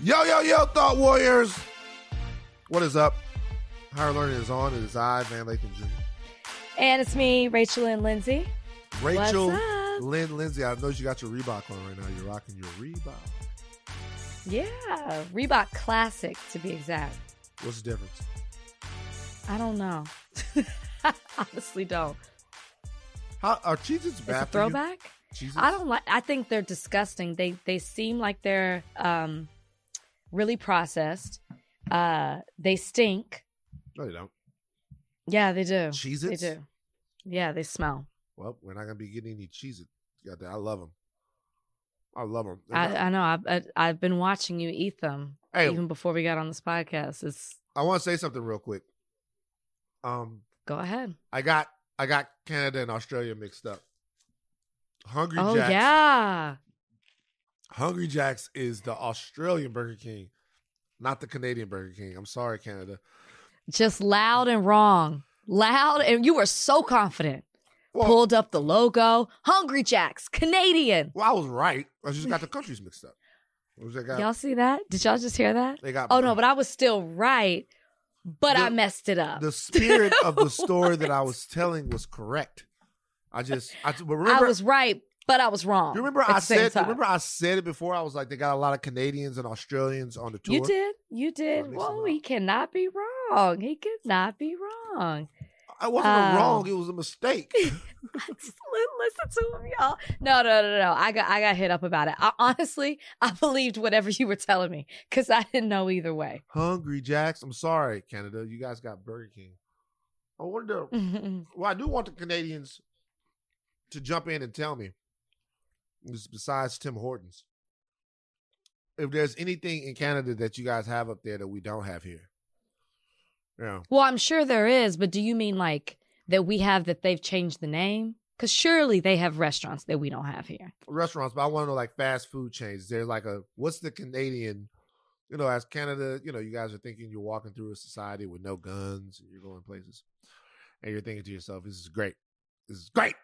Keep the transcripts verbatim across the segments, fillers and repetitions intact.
Yo, yo, yo, Thought Warriors. What is up? Higher Learning is on. It is I, Van Lathan Junior And it's me, Rachel and Lindsay. Rachel, What's up? Lynn, Lindsay, I know you got your Reebok on right now. You're rocking your Reebok. Yeah, Reebok Classic to be exact. What's the difference? I don't know. I honestly don't. How are Cheez-Its bad It's a throwback? For you? Cheez-Its? I don't like. I think they're disgusting. They they seem like they're um, really processed. Uh, they stink. No, they don't. Yeah, they do. Cheez-Its? They do. Yeah, they smell. Well, we're not gonna be getting any Cheez-Its. Yeah, I love them. I love them. I, I know. I've I, I've been watching you eat them Hey, even before we got on this podcast. It's I want to say something real quick. Um, go ahead. I got I got Canada and Australia mixed up. Hungry Oh Jacks. yeah. Hungry Jacks is the Australian Burger King, not the Canadian Burger King. I'm sorry, Canada. Just loud and wrong. Loud, and you were so confident. Well, Pulled up the logo. Hungry Jacks, Canadian. well, I was right. I just got the countries mixed up. What was that guy? Y'all see that? Did y'all just hear that? They got Oh, no, but I was still right, but The- I messed it up. the spirit of the story that I was telling was correct. I just, I but remember, I was right, but I was wrong. you remember at I the same said, time. remember I said it before. I was like, they got a lot of Canadians and Australians on the tour. You did. You did. mixed Whoa, them he up. cannot be wrong. He cannot be wrong. I wasn't Uh, wrong. It was a mistake. Just li- listen to him, y'all. No, no, no, no. I got, I got hit up about it. I, honestly, I believed whatever you were telling me because I didn't know either way. Hungry Jacks. I'm sorry, Canada. You guys got Burger King. I wonder. Well, I do want the Canadians to jump in and tell me, this- besides Tim Hortons, if there's anything in Canada that you guys have up there that we don't have here. Yeah. Well, I'm sure there is, but do you mean like that we have that they've changed the name? Because surely they have restaurants that we don't have here. Restaurants, but I want to know like fast food chains. There's like a, what's the Canadian, you know, as Canada, you know, you guys are thinking you're walking through a society with no guns and you're going places. And you're thinking to yourself, this is great. This is great.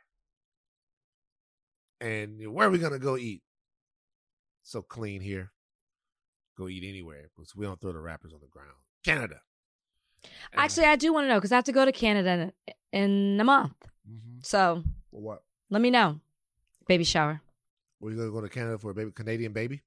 And where are we going to go eat? So clean here. Go eat anywhere because we don't throw the wrappers on the ground. Canada. And- Actually, I do want to know because I have to go to Canada in, in a month. Mhm. So For what? let me know. Baby shower. Were you going to go to Canada for a baby, Canadian baby?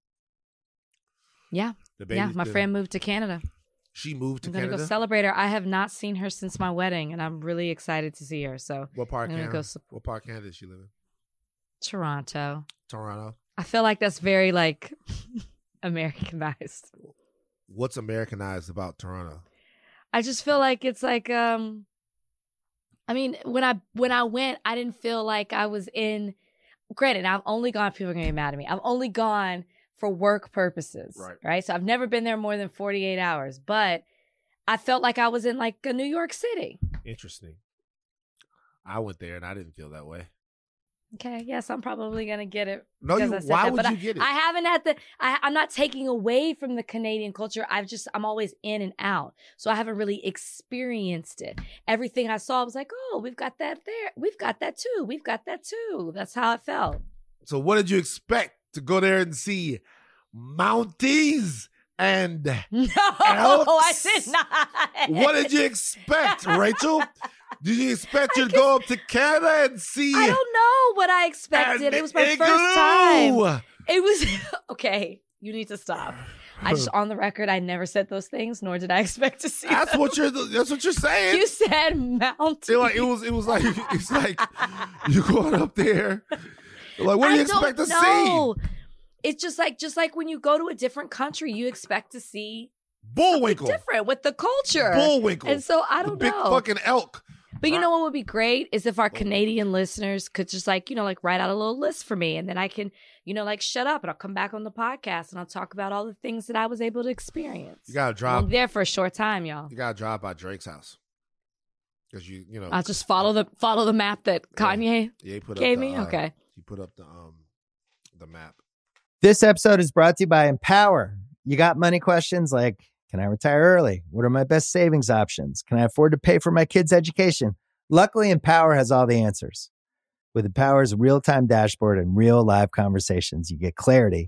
Yeah. The baby. yeah. My the- friend moved to Canada. She moved to I'm going to Canada. go celebrate her. I have not seen her since my wedding, and I'm really excited to see her. So What part of I'm gonna Canada? go sup- What part of Canada does she live in? Toronto. Toronto. I feel like that's very like Americanized. What's Americanized about Toronto? I just feel like it's like um I mean, when I when I went, I didn't feel like I was in granted, I've only gone people are gonna get mad at me. I've only gone for work purposes. Right. Right. So I've never been there more than forty-eight hours. But I felt like I was in like a New York City. Interesting. I went there and I didn't feel that way. Okay, yes, I'm probably gonna get it. No, because you. I said Why that, would but you I, get it? I haven't had the. I, I'm not taking away from the Canadian culture. I've just. I'm always in and out, so I haven't really experienced it. Everything I saw I was like, oh, we've got that there. We've got that too. We've got that too. That's how it felt. So, what did you expect to go there and see? Mounties and No, Elks? I did not. what did you expect, Rachel? Did you expect you to I go up to Canada and see? I don't know what I expected. an It was my igloo? first time. It was okay. You need to stop. I just on the record, I never said those things, nor did I expect to see. That's them. what you're. That's what you're saying. You said mountain. It, like, it was. It was like. It's like you going up there. Like, what do you I expect to don't see? know. It's just like just like when you go to a different country, you expect to see Bullwinkle. different with the culture. Bullwinkle. And so I the don't big know. fucking elk. But you Right. know what would be great is if our Canadian listeners could just like, you know, like write out a little list for me and then I can, you know, like shut up and I'll come back on the podcast and I'll talk about all the things that I was able to experience. You gotta I'm drop. there for a short time, y'all. You gotta drive by Drake's house because you, you know. I'll just follow the follow the map that Kanye Yeah, he put gave up the, me. uh, Okay. He put up the um the map. This episode is brought to you by Empower. You got money questions like, can I retire early? What are my best savings options? Can I afford to pay for my kids' education? Luckily, Empower has all the answers. With Empower's real-time dashboard and real live conversations, you get clarity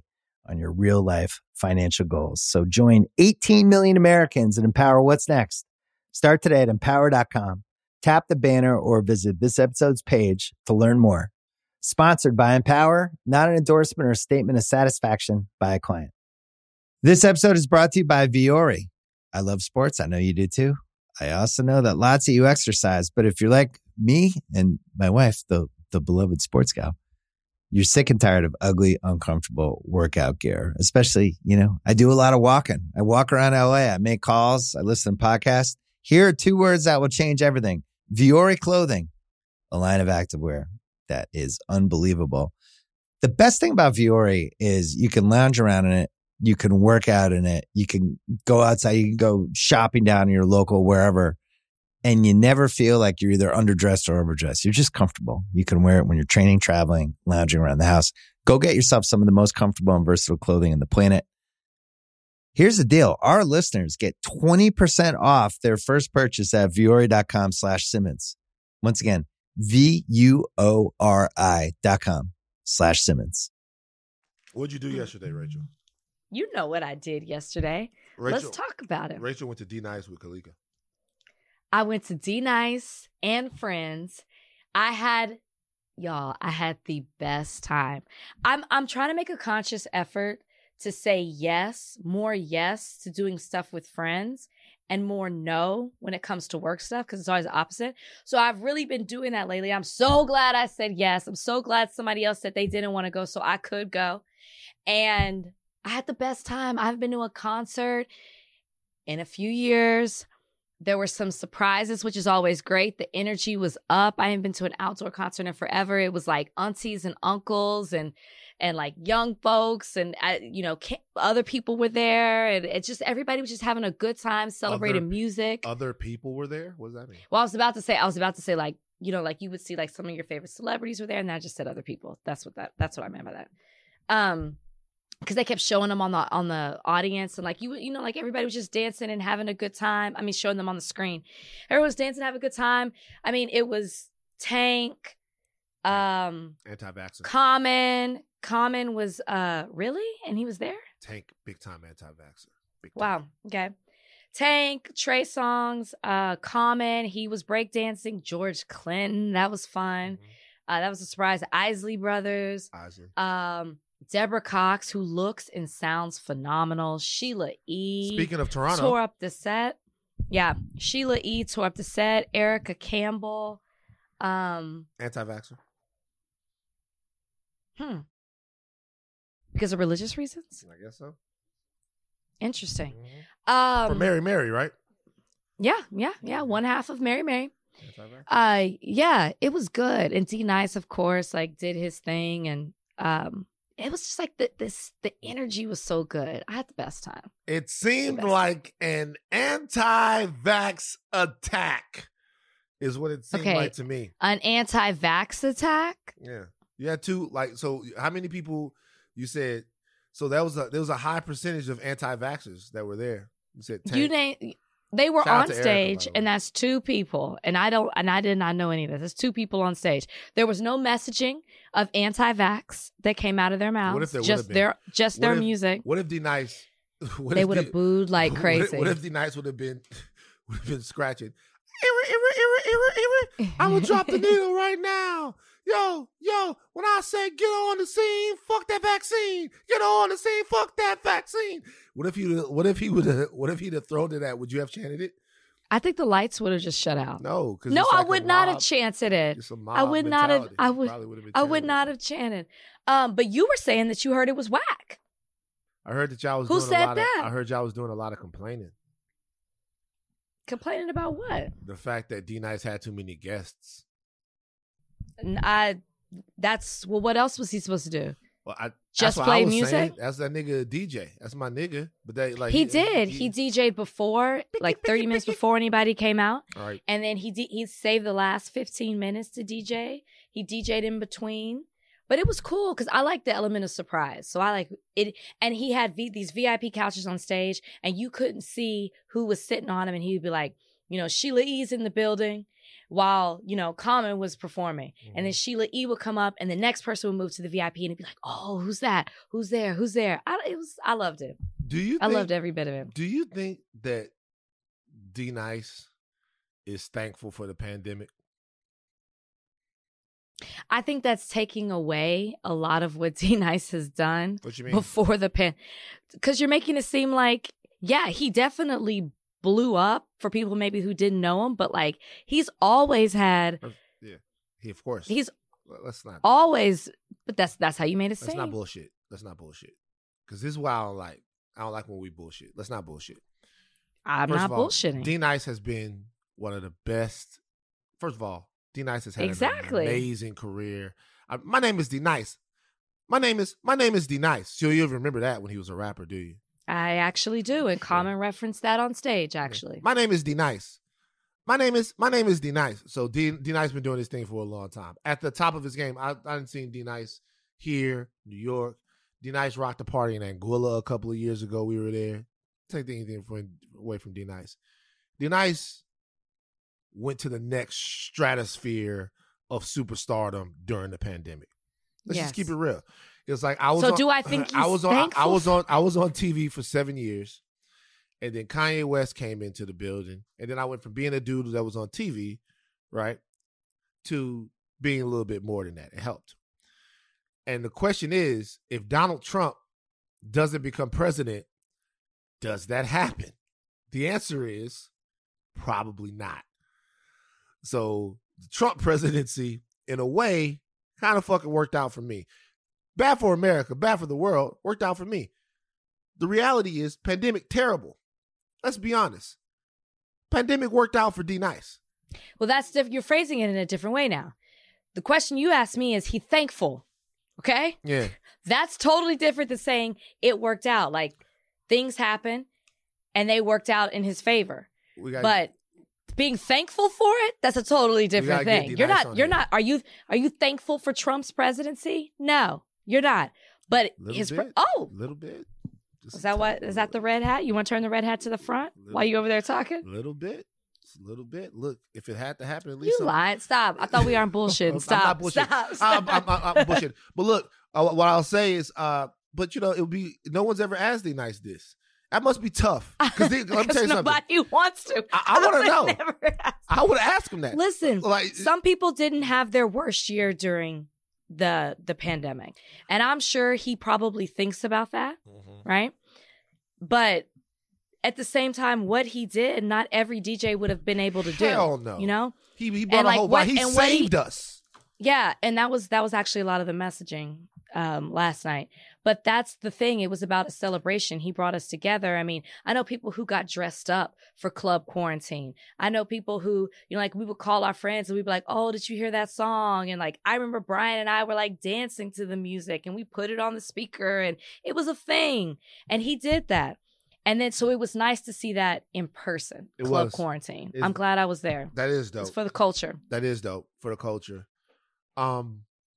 on your real life financial goals. So join eighteen million Americans and empower what's next. Start today at empower dot com. Tap the banner or visit this episode's page to learn more. Sponsored by Empower, not an endorsement or a statement of satisfaction by a client. This episode is brought to you by Vuori. I love sports. I know you do too. I also know that lots of you exercise, but if you're like me and my wife, the, the beloved sports gal, you're sick and tired of ugly, uncomfortable workout gear. Especially, you know, I do a lot of walking. I walk around L A. I make calls. I listen to podcasts. Here are two words that will change everything. Vuori Clothing, a line of activewear that is unbelievable. The best thing about Vuori is you can lounge around in it. You can work out in it. You can go outside. You can go shopping down in your local wherever. And you never feel like you're either underdressed or overdressed. You're just comfortable. You can wear it when you're training, traveling, lounging around the house. Go get yourself some of the most comfortable and versatile clothing on the planet. Here's the deal. Our listeners get twenty percent off their first purchase at vuori dot com slash Simmons. Once again, V U O R I dot com slash Simmons. What'd you do yesterday, Rachel? You know what I did yesterday. Rachel, Let's talk about it. Rachel went to D Nice with Kalika. I went to D Nice and friends. I had, y'all, I had the best time. I'm I'm trying to make a conscious effort to say yes, more yes to doing stuff with friends and more no when it comes to work stuff because it's always the opposite. So I've really been doing that lately. I'm so glad I said yes. I'm so glad somebody else said they didn't want to go so I could go. And I had the best time. I haven't been to a concert in a few years. There were some surprises, which is always great. The energy was up. I haven't been to an outdoor concert in forever. It was like aunties and uncles and and like young folks and, uh, you know, other people were there. And it just, everybody was just having a good time, celebrating other, music. Other people were there? What does that mean? Well, I was about to say, I was about to say like, you know, like you would see like some of your favorite celebrities were there. And then I just said other people. That's what that, that's what I meant by that. Um, because they kept showing them on the on the audience and like you you know like everybody was just dancing and having a good time. I mean, showing them on the screen. Everyone was dancing, having a good time. I mean, it was Tank, um, anti-vaxxer. Common, Common was uh really, and he was there. Tank, big time anti-vaxxer. Big time. Wow. Okay. Tank, Trey Songz, uh, Common. He was breakdancing. George Clinton. That was fun. Mm-hmm. Uh, that was a surprise. Isley Brothers. Isley. Um. Deborah Cox, who looks and sounds phenomenal. Sheila E. Speaking of Toronto. Tore up the set. Yeah. Sheila E. tore up the set. Erica Campbell. Um, Anti-vaxxer. Hmm. Because of religious reasons? I guess so. Interesting. Mm-hmm. Um, For Mary Mary, right? Yeah, yeah, yeah. One half of Mary Mary. Uh, yeah, it was good. And D Nice, of course, like did his thing and um it was just like the, this, the energy was so good. I had the best time. It seemed like an anti-vax attack is what it seemed okay. like to me. An anti-vax attack? Yeah. You had two, like, so how many people you said, so that was a, there was a high percentage of anti-vaxxers that were there. You said Tank. You name, they were Shout on stage, Erica, and that's two people. And I don't, and I did not know any of this. It's two people on stage. There was no messaging of anti-vax that came out of their mouths. What if there just been? their, just what their if, music? What if D Nice? They would have booed like crazy. What if, what if D Nice would have been, would have been scratching? Era, era, era, era, era. I'm gonna drop the needle right now. Yo, yo, when I say get on the scene, fuck that vaccine. Get on the scene, fuck that vaccine. What if you? What if he would? have What if he'd have thrown to that? Would you have chanted it? I think the lights would have just shut out. No, because no, like I would not mob, have chanted it. I would not have. I would. I would not have chanted. Um, but you were saying that you heard it was whack. I heard that y'all was. Who doing said a lot that? Of, I heard y'all was doing a lot of complaining. Complaining about what? The fact that D Nice had too many guests. I. That's well. What else was he supposed to do? Well, I just play music. Saying. That's that nigga D J. That's my nigga. But they like he, he did. He, he DJ'd before, like thirty minutes before anybody came out. All right. And then he d- he saved the last fifteen minutes to D J. He D J'd in between. But it was cool because I like the element of surprise. So I like it. And he had v- these V I P couches on stage, and you couldn't see who was sitting on him. And he would be like, you know, Sheila E's in the building. while, you know, Common was performing. Mm-hmm. And then Sheila E. would come up and the next person would move to the V I P and it'd be like, oh, who's that? Who's there? Who's there? I, it was, I loved it. Do you I think, loved every bit of it. Do you think that D-Nice is thankful for the pandemic? I think that's taking away a lot of what D-Nice has done What you mean? before the pan. Because you're making it seem like, yeah, he definitely blew up for people maybe who didn't know him, but like he's always had. Yeah, he of course. He's let's not always, but that's that's how you made it Let's seem. not bullshit. Let's not bullshit. Because this is why I don't like. I don't like when we bullshit. Let's not bullshit. I'm First not of all, bullshitting. D-Nice has been one of the best. First of all, D-Nice has had Exactly. an amazing career. I, my name is D-Nice. My name is my name is D-Nice. So you remember that when he was a rapper, do you? I actually do, and Common referenced that on stage. Actually, My name is D-Nice. My name is my name is D-Nice. So D D-Nice been doing this thing for a long time. At the top of his game, I I didn't see D-Nice here, New York. D-Nice rocked the party in Anguilla a couple of years ago. We were there. Take anything from, away from D-Nice. D-Nice went to the next stratosphere of superstardom during the pandemic. Let's Yes. just keep it real. It's like I was. So on, do I think I he's was on? I, I thankful was on. I was on T V for seven years, and then Kanye West came into the building, and then I went from being a dude that was on T V, right, to being a little bit more than that. It helped. And the question is, if Donald Trump doesn't become president, does that happen? The answer is probably not. So the Trump presidency, in a way, kind of fucking worked out for me. Bad for America, bad for the world, worked out for me. The reality is, pandemic, terrible. Let's be honest. Pandemic worked out for D-Nice. well, that's diff- you're phrasing it in a different way now. The question you asked me is, he thankful? Okay, Yeah. that's totally different than saying it worked out. Like things happen, and they worked out in his favor. We got But being thankful for it, that's a totally different gotta get thing. D-Nice You're not on you're here. not are you are you thankful for Trump's presidency? No, you're not. But Little his pre- bit. oh, a little bit. Just is that what is that the red hat? You want to turn the red hat to the front Little- while you over there talking? A little bit. Just a little bit. Look, if it had to happen, at least You some- lied. Stop. I thought we aren't bullshitting. I'm Stop. not bullshitting. Stop. Stop. I'm, I'm, I'm, I'm bullshitting. But look, uh, what I'll say is, uh, but you know, it'll be no one's ever asked D-Nice this. That must be tough. Because let me tell you Because something. nobody wants to. I- I wanna would know. never ask. I would ask him that. Listen, Like, some people didn't have their worst year during the the pandemic, and I'm sure he probably thinks about that, Mhm. right? But at the same time, what he did, not every D J would have been able to do. Hell no. You know? He he brought a like, whole. what- He and what he- saved us. Yeah, and that was that was actually a lot of the messaging um, last night. But that's the thing; it was about a celebration. He brought us together. I mean, I know people who got dressed up for club quarantine. I know people who, you know, like we would call our friends and we'd be like, "Oh, did you hear that song?" And like I remember Brian and I were like dancing to the music, and we put it on the speaker, and it was a thing. And he did that. And then so it was nice to see that in person. It club was. quarantine. It's- I'm glad I was there. That is dope. It's for the culture. That is dope for the culture. Um,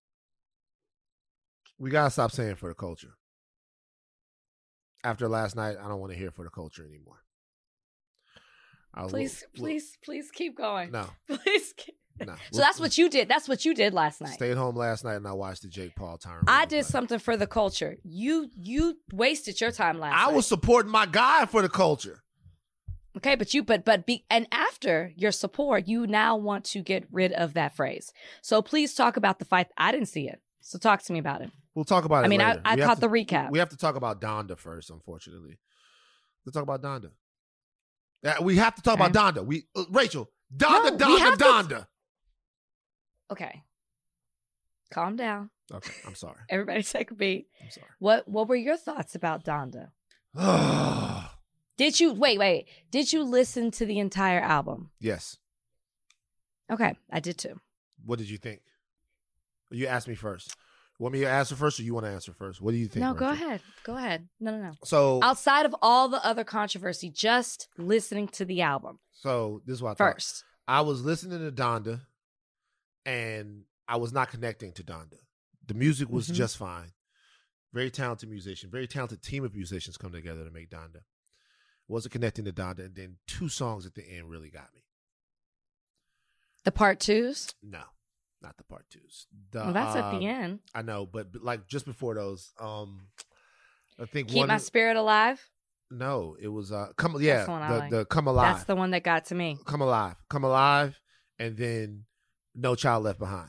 we gotta stop saying for the culture. After last night, I don't want to hear for the culture anymore. I will- Please, will- please, please keep going. no, Please. Keep... no. So that's what you did. That's what you did last night. Stayed home last night and I watched the Jake Paul Tyron. I Woodley did fight. something for the culture. You you wasted your time last I night. was supporting my guy for the culture. Okay, but you but but be and after your support, you now want to get rid of that phrase. So please talk about the fight. I didn't see it. So talk to me about it. We'll talk about it I mean, I, later. I We have caught to- the recap. We have to talk about Donda first, unfortunately. Let's talk about Donda. Yeah, we have to talk Okay. about Donda. We uh, Rachel, Donda, No, we Donda, have to- Donda. Okay. Calm down. Okay, I'm sorry. Everybody take a beat. I'm sorry. What what were your thoughts about Donda? Did you wait, wait. Did you listen to the entire album? Yes. Okay, I did too. What did you think? You asked me first. You want me to answer first or you want to answer first? What do you think? No, go Rachel? ahead. Go ahead. No, no, no. So, Outside of all the other controversy, just listening to the album so this is what I thought. first. I was listening to Donda and I was not connecting to Donda. The music was Mhm. just fine. Very talented musician, very talented team of musicians come together to make Donda. Wasn't connecting to Donda, and then two songs at the end really got me. The part twos? No, not the part twos. The, Well, that's at um, the end. I know, but, but like just before those, um, I think Keep one. My Spirit Alive? No, it was uh, come yeah, the one I the like. the Come Alive. That's the one that got to me. Come Alive, Come Alive, and then No Child Left Behind.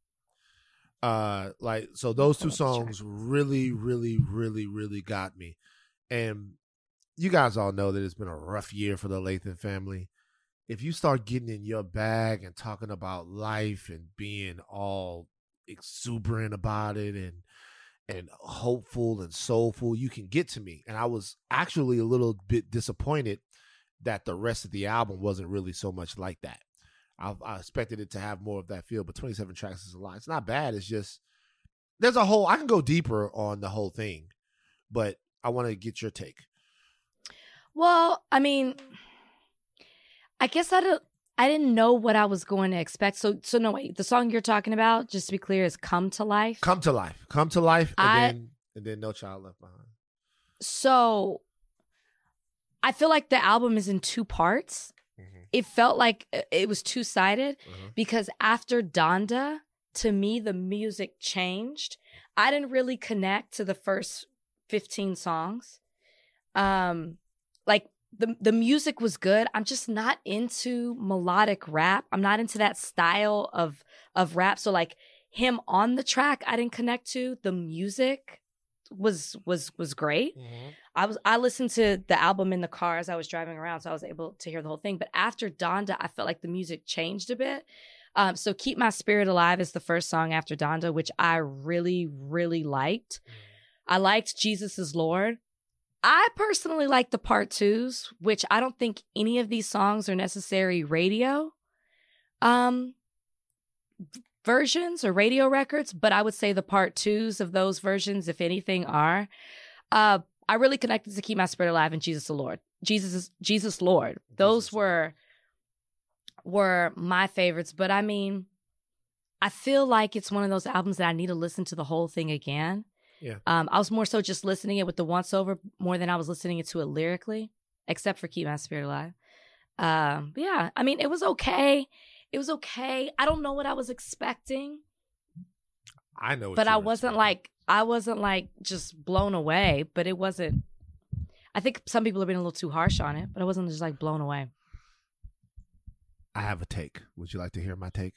Uh, like so, those two songs really, really, really, really got me. And you guys all know that it's been a rough year for the Lathan family. If you start getting in your bag and talking about life and being all exuberant about it and and hopeful and soulful, you can get to me. And I was actually a little bit disappointed that the rest of the album wasn't really so much like that. I, I expected it to have more of that feel, but twenty-seven tracks is a lot. It's not bad. It's just, there's a whole, I can go deeper on the whole thing, but I want to get your take. Well, I mean, I guess I don't, I didn't know what I was going to expect. So, so no, wait, the song you're talking about, just to be clear, is Come to Life. Come to Life. Come to Life. And I, then, and then No Child Left Behind. So I feel like the album is in two parts. Mm-hmm. It felt like it was two-sided uh-huh. because after Donda, to me, the music changed. I didn't really connect to the first fifteen songs. Um, like, The the music was good. I'm just not into melodic rap. I'm not into that style of of rap. So like him on the track, I didn't connect to. The music was was was great. Mm-hmm. I was I listened to the album in the car as I was driving around, so I was able to hear the whole thing. But after Donda, I felt like the music changed a bit. Um, so Keep My Spirit Alive is the first song after Donda, which I really, really liked. Mm-hmm. I liked Jesus is Lord. I personally like the part twos, which I don't think any of these songs are necessary radio um, versions or radio records, but I would say the part twos of those versions, if anything, are. Uh, I really connected to Keep My Spirit Alive and Jesus the Lord. Jesus is Jesus Lord. Those Jesus were were my favorites, but I mean, I feel like it's one of those albums that I need to listen to the whole thing again. Yeah. Um, I was more so just listening it with the once over more than I was listening it to it lyrically, except for Keep My Spirit Alive. Um, but yeah, I mean, it was okay. It was okay. I don't know what I was expecting. I know, what but I expecting. wasn't like I wasn't like just blown away. But it wasn't. I think some people have been a little too harsh on it, but I wasn't just like blown away. I have a take. Would you like to hear my take?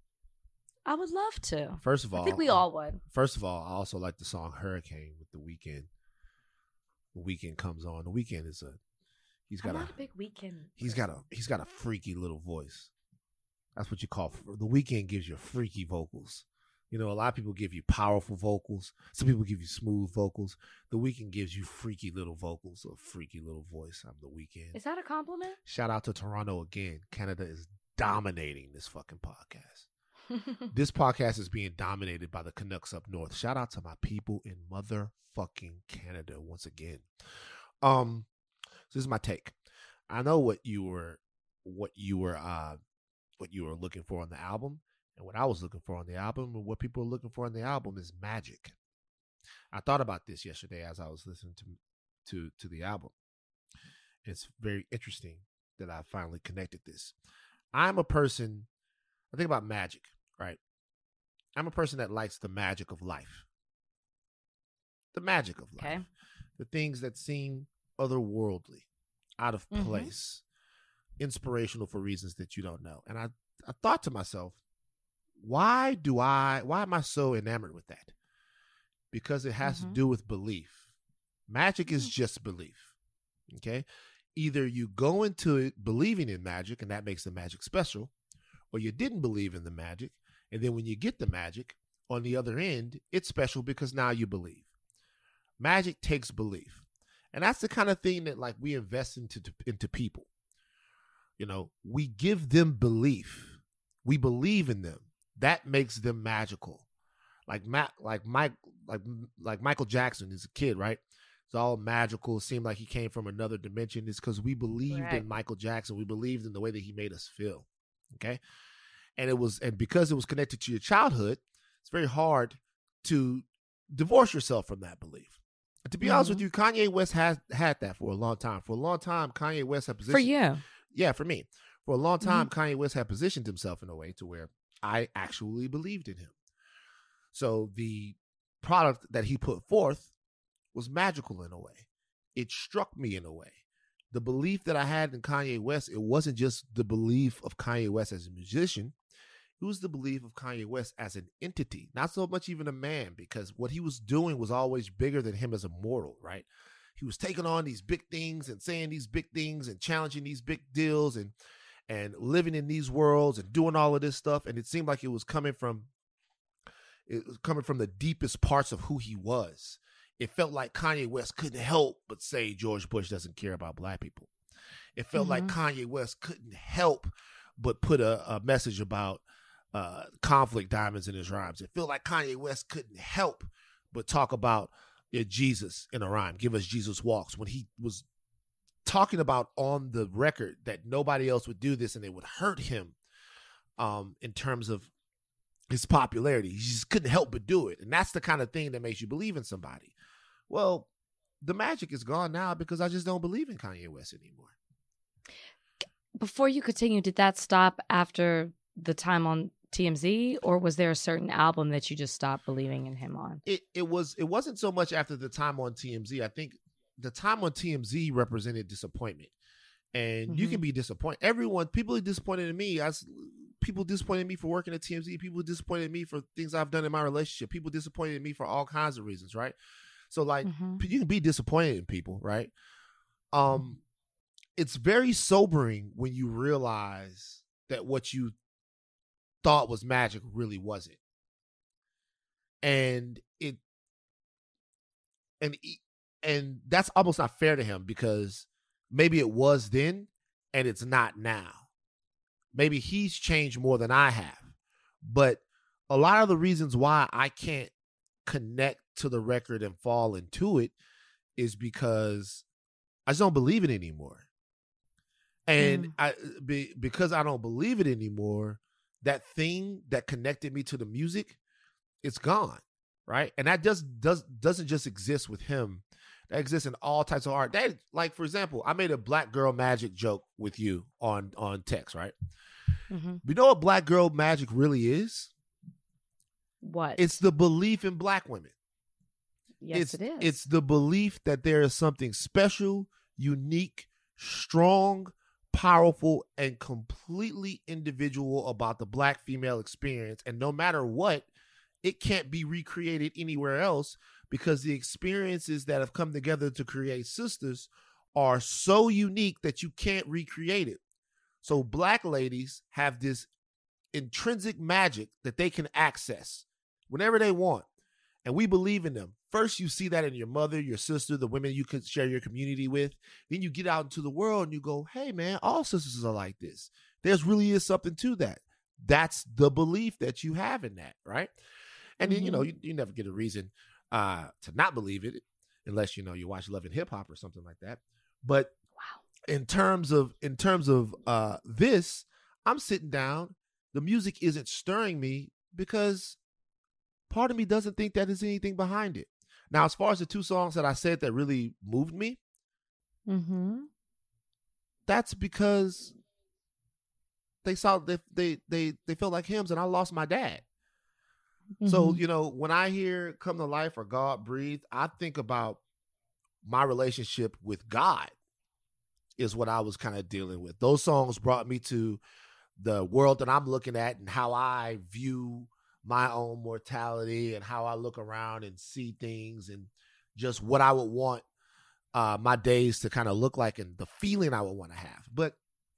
I would love to. First of all, I think we all would. First of all, I also like the song Hurricane with The Weeknd. The Weeknd comes on. The Weeknd is a he's got I'm a, not a big Weeknd. He's got a he's got a freaky little voice. That's what you call The Weeknd gives you freaky vocals. You know, a lot of people give you powerful vocals. Some people give you smooth vocals. The Weeknd gives you freaky little vocals, a freaky little voice. I'm The Weeknd. Is that a compliment? Shout out to Toronto again. Canada is dominating this fucking podcast. This podcast is being dominated by the Canucks up north. Shout out to my people in motherfucking Canada once again. Um, so this is my take. I know what you were, what you were, uh, what you were looking for on the album, and what I was looking for on the album, and what people are looking for on the album is magic. I thought about this yesterday as I was listening to to to the album. It's very interesting that I finally connected this. I'm a person. I think about magic, right? I'm a person that likes the magic of life. The magic of life. Okay. The things that seem otherworldly, out of Mm-hmm. place, inspirational for reasons that you don't know. And I, I thought to myself, why do I, why am I so enamored with that? Because it has mm-hmm. to do with belief. Magic is just belief. Okay. Either you go into it believing in magic and that makes the magic special, or you didn't believe in the magic, and then when you get the magic, on the other end, it's special because now you believe. Magic takes belief. And that's the kind of thing that like we invest into into people. You know, we give them belief. We believe in them. That makes them magical. Like Matt, like Mike, like like Michael Jackson is a kid, right? It's all magical. It seemed like he came from another dimension. It's because we believed right. in Michael Jackson. We believed in the way that he made us feel. Okay. And it was, and because it was connected to your childhood, it's very hard to divorce yourself from that belief. And to be mm-hmm. honest with you, Kanye West has had that for a long time. For a long time, Kanye West had positioned. For you. Yeah, for me. For a long time, mm-hmm. Kanye West had positioned himself in a way to where I actually believed in him. So the product that he put forth was magical in a way. It struck me in a way. The belief that I had in Kanye West, it wasn't just the belief of Kanye West as a musician. It was the belief of Kanye West as an entity, not so much even a man, because what he was doing was always bigger than him as a mortal, right? He was taking on these big things and saying these big things and challenging these big deals and and living in these worlds and doing all of this stuff. And it seemed like it was coming from it was coming from the deepest parts of who he was. It felt like Kanye West couldn't help but say George Bush doesn't care about black people. It felt mm-hmm. like Kanye West couldn't help but put a, a message about uh, conflict diamonds in his rhymes. It felt like Kanye West couldn't help but talk about uh, Jesus in a rhyme. Give us Jesus walks, when he was talking about on the record that nobody else would do this and it would hurt him um, in terms of his popularity. He just couldn't help but do it. And that's the kind of thing that makes you believe in somebody. Well, the magic is gone now because I just don't believe in Kanye West anymore. Before you continue, did that stop after the time on T M Z, or was there a certain album that you just stopped believing in him on? It it was it wasn't so much after the time on T M Z. I think the time on T M Z represented disappointment. And mm-hmm. you can be disappointed. Everyone, people are disappointed in me. I, people disappointed in me for working at T M Z. People disappointed in me for things I've done in my relationship. People disappointed in me for all kinds of reasons, right? So, like, mm-hmm. you can be disappointed in people, right? Um, it's very sobering when you realize that what you thought was magic really wasn't. And it, and and that's almost not fair to him, because maybe it was then and it's not now. Maybe he's changed more than I have. But a lot of the reasons why I can't connect to the record and fall into it is because I just don't believe it anymore. And mm. I be, because I don't believe it anymore, that thing that connected me to the music, it's gone, right? And that just does doesn't just exist with him. That exists in all types of art. That, like, for example, I made a Black Girl Magic joke with you on on text, right? Mm-hmm. You know what Black Girl Magic really is? What? It's the belief in Black women. Yes, it's, it is. It's the belief that there is something special, unique, strong, powerful, and completely individual about the Black female experience. And no matter what, it can't be recreated anywhere else, because the experiences that have come together to create Sisters are so unique that you can't recreate it. So Black ladies have this intrinsic magic that they can access whenever they want. And we believe in them. First, you see that in your mother, your sister, the women you could share your community with. Then you get out into the world and you go, hey, man, all sisters are like this. There's really is something to that. That's the belief that you have in that, right? And mm-hmm. then, you know, you, you never get a reason uh, to not believe it unless, you know, you watch Love and Hip Hop or something like that. But wow. in terms of in terms of uh, this, I'm sitting down. The music isn't stirring me because part of me doesn't think that there's anything behind it. Now, as far as the two songs that I said that really moved me, mm-hmm. that's because they saw they, they they they felt like hymns, and I lost my dad. Mm-hmm. So, you know, when I hear Come to Life or God Breathe, I think about my relationship with God is what I was kind of dealing with. Those songs brought me to the world that I'm looking at and how I view my own mortality and how I look around and see things and just what I would want uh, my days to kind of look like and the feeling I would want to have. But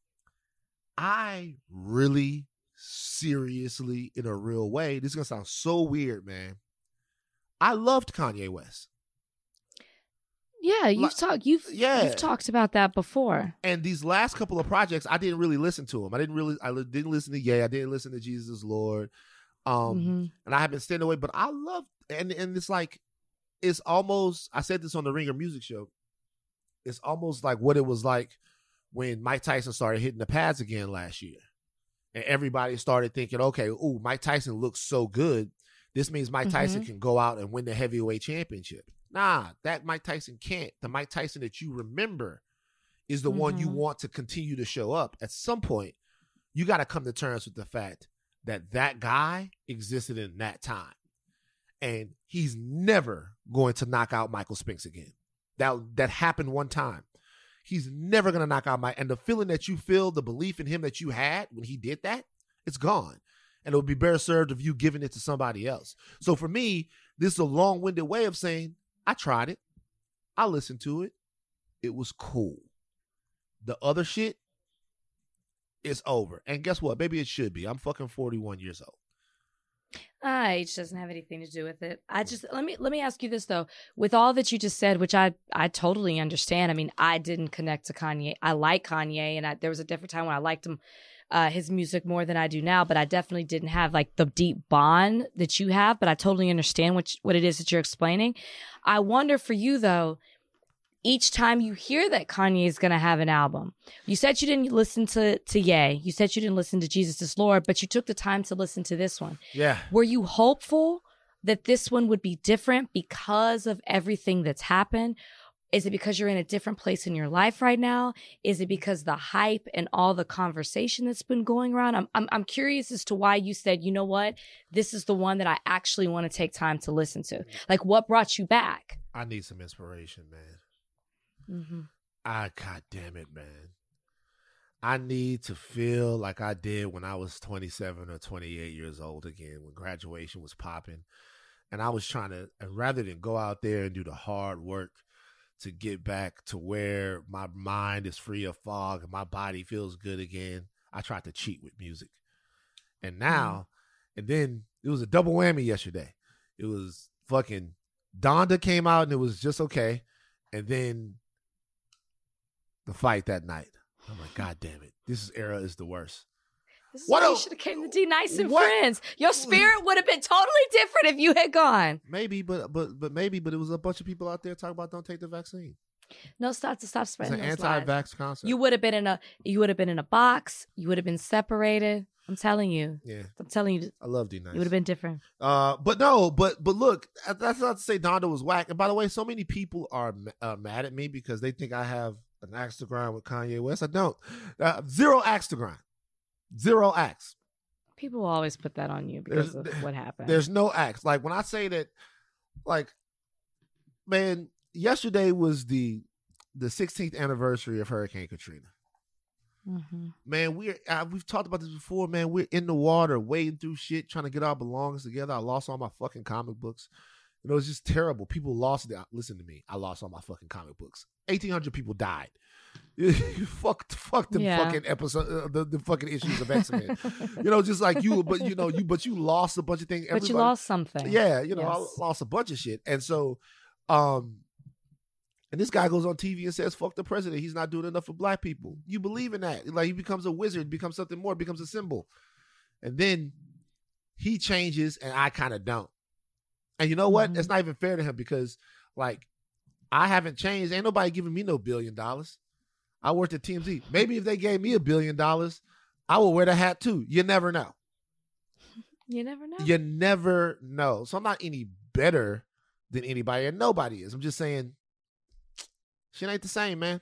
I really seriously, in a real way, this is going to sound so weird, man, I loved Kanye West. Yeah, you've like, talked you've yeah. you've talked about that before. And these last couple of projects, I didn't really listen to him. I didn't really I didn't listen to Ye. I didn't listen to Jesus Lord. Um, mm-hmm. And I have been staying away, but I love, and, and it's like, it's almost, I said this on the Ringer Music Show, it's almost like what it was like when Mike Tyson started hitting the pads again last year. And everybody started thinking, okay, ooh, Mike Tyson looks so good. This means Mike mm-hmm. Tyson can go out and win the heavyweight championship. Nah, that Mike Tyson can't. The Mike Tyson that you remember is the mm-hmm. one you want to continue to show up. At some point, you got to come to terms with the fact that that guy existed in that time. And he's never going to knock out Michael Spinks again. That, that happened one time. He's never going to knock out Mike. And the feeling that you feel, the belief in him that you had when he did that, it's gone. And it would be better served of you giving it to somebody else. So for me, this is a long-winded way of saying, I tried it. I listened to it. It was cool. The other shit is over. And guess what? Maybe it should be. I'm fucking forty-one years old. Ah, age doesn't have anything to do with it. I just let me let me ask you this though. With all that you just said, which I I totally understand. I mean, I didn't connect to Kanye. I like Kanye, and I, there was a different time when I liked him, uh, his music more than I do now. But I definitely didn't have like the deep bond that you have. But I totally understand what what it is that you're explaining. I wonder for you though. Each time you hear that Kanye is going to have an album, you said you didn't listen to, to Ye. You said you didn't listen to Jesus is Lord, but you took the time to listen to this one. Yeah. Were you hopeful that this one would be different because of everything that's happened? Is it because you're in a different place in your life right now? Is it because the hype and all the conversation that's been going around? I'm, I'm, I'm curious as to why you said, you know what? This is the one that I actually want to take time to listen to. Like, what brought you back? I need some inspiration, man. Mm-hmm. I, God damn it, man. I need to feel like I did when I was twenty-seven or twenty-eight years old again, when graduation was popping. And I was trying to, and rather than go out there and do the hard work to get back to where my mind is free of fog and my body feels good again, I tried to cheat with music. And now, mm-hmm. and then it was a double whammy yesterday. It was fucking Donda came out and it was just okay. And then the fight that night. I'm like, God damn it. This era is the worst. This is what why you should have came to D Nice and what? Friends. Your spirit would have been totally different if you had gone. Maybe, but but but maybe, but it was a bunch of people out there talking about don't take the vaccine. No, stop to stop spreading it's an those anti-vax lies. concept. You would have been in a you would have been in a box. You would have been separated. I'm telling you. Yeah. I'm telling you. I love D Nice. You would have been different. Uh, but no, but but look, that's not to say Donda was whack. And by the way, so many people are uh, mad at me because they think I have an axe to grind with Kanye West. I don't. Uh, zero axe to grind. Zero axe. People will always put that on you because there's, of what happened. There's no axe. Like when I say that, like, man, yesterday was the the sixteenth anniversary of Hurricane Katrina. Mm-hmm. Man, we're uh, we've talked about this before. Man, we're in the water, wading through shit, trying to get our belongings together. I lost all my fucking comic books. You know, it's just terrible. People lost it. Listen to me. I lost all my fucking comic books. eighteen hundred people died. fuck, fuck them yeah. fucking episode, uh, the, the fucking issues of X-Men. You know, just like you, but you know, you but you lost a bunch of things. But Everybody, you lost something. Yeah, you know, yes. I lost a bunch of shit, and so, um, and this guy goes on T V and says, "Fuck the president. He's not doing enough for black people." You believe in that? Like he becomes a wizard, becomes something more, becomes a symbol, and then he changes, and I kind of don't. And you know what? Mm-hmm. It's not even fair to him because, like, I haven't changed. Ain't nobody giving me no billion dollars. I worked at T M Z. Maybe if they gave me a billion dollars, I would wear the hat too. You never know. You never know. You never know. So I'm not any better than anybody, and nobody is. I'm just saying, shit ain't the same, man.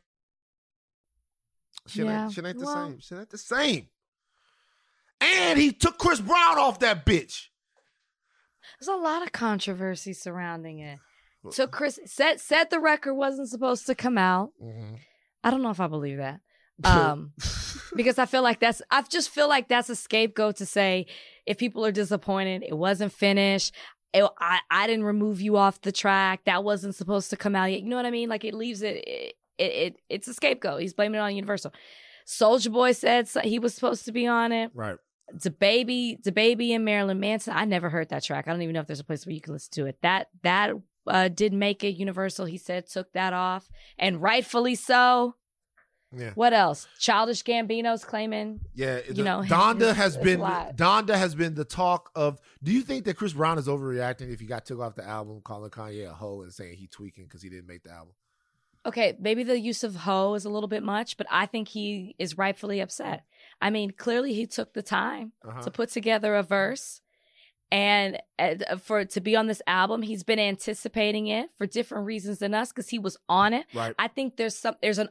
Shit, yeah. ain't, shit ain't the well, same. Shit ain't the same. And he took Chris Brown off that bitch. There's a lot of controversy surrounding it. So Chris said said the record wasn't supposed to come out. Mm-hmm. I don't know if I believe that. Um, because I feel like that's, I just feel like that's a scapegoat to say if people are disappointed, it wasn't finished. It, I, I didn't remove you off the track. That wasn't supposed to come out yet. You know what I mean? Like it leaves it, it, it, it it's a scapegoat. He's blaming it on Universal. Soulja Boy said so, he was supposed to be on it. Right. DaBaby, DaBaby and Marilyn Manson. I never heard that track. I don't even know if there's a place where you can listen to it. That, that, Uh, did make it. Universal, he said, took that off, and rightfully so. Yeah. What else? Childish Gambino's claiming. Yeah, you the, know, Donda his, has his been lot. Donda has been the talk of. Do you think that Chris Brown is overreacting if he got took off the album, calling Kanye a hoe and saying he tweaking because he didn't make the album? Okay, maybe the use of hoe is a little bit much, but I think he is rightfully upset. I mean, clearly he took the time uh-huh. to put together a verse. And uh, for to be on this album, he's been anticipating it for different reasons than us because he was on it. Right. I think there's some there's an uh,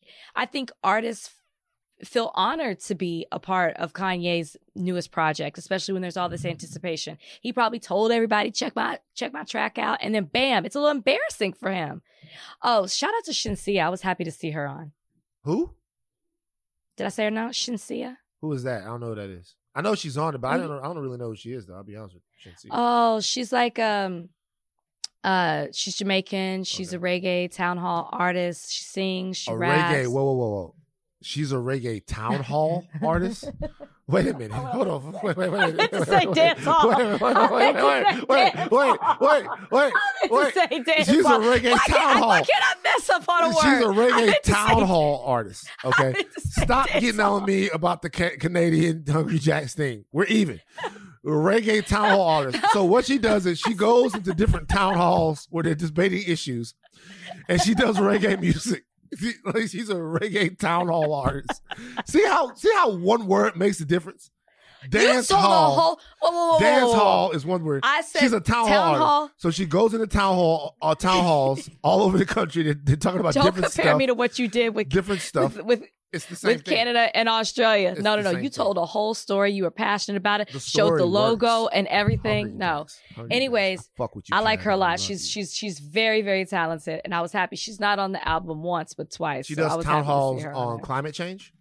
I think artists feel honored to be a part of Kanye's newest project, especially when there's all this anticipation. He probably told everybody, check my check my track out, and then bam, it's a little embarrassing for him. Oh, shout out to Shinsia. I was happy to see her on. Who? Did I say her now? Shinsia? Who is that? I don't know who that is. I know she's on it, but I don't know, I don't really know who she is though. I'll be honest with you. Shinsia. Oh, she's like um uh she's Jamaican. She's Okay. a reggae town hall artist. She sings, she a raps. reggae. Whoa, whoa, whoa, whoa. She's a reggae town hall artist. Wait a minute. Hold on. Wait, wait, wait. I meant wait, to wait, say wait, dance hall. Wait, wait, wait, wait, wait, wait, wait, wait, wait, I meant wait. to say dance She's a hall. reggae Why town can't, hall. why can't I mess up on a word? She's a I reggae meant to town say- hall artist. Okay. meant to say Stop dance getting hall. on me about the ca- Canadian Hungry Jacks thing. We're even. A reggae town hall artist. So what she does is she goes into different town halls where they're debating issues, and she does reggae music. She- like, she's a reggae town hall artist. See how see how one word makes a difference? Dance you told hall. The whole, whoa, whoa, whoa, Dance whoa, whoa. hall is one word. I said She's a town, town hall, hall. artist. So she goes into town hall, uh, town halls all over the country. They're, they're talking about Don't different compare stuff. me to what you did with different stuff. with, with It's the same with thing. Canada and Australia. It's no, no, the no. same You thing. told a whole story. You were passionate about it. The Showed story the logo works. and everything. Hungry No. Jacks. Hungry Anyways, Jacks. I fuck with you, I like her a Canada. I lot. love She's you. she's she's very very talented, and I was happy she's not on the album once but twice. She so I does was town happy to see halls her on there. climate change.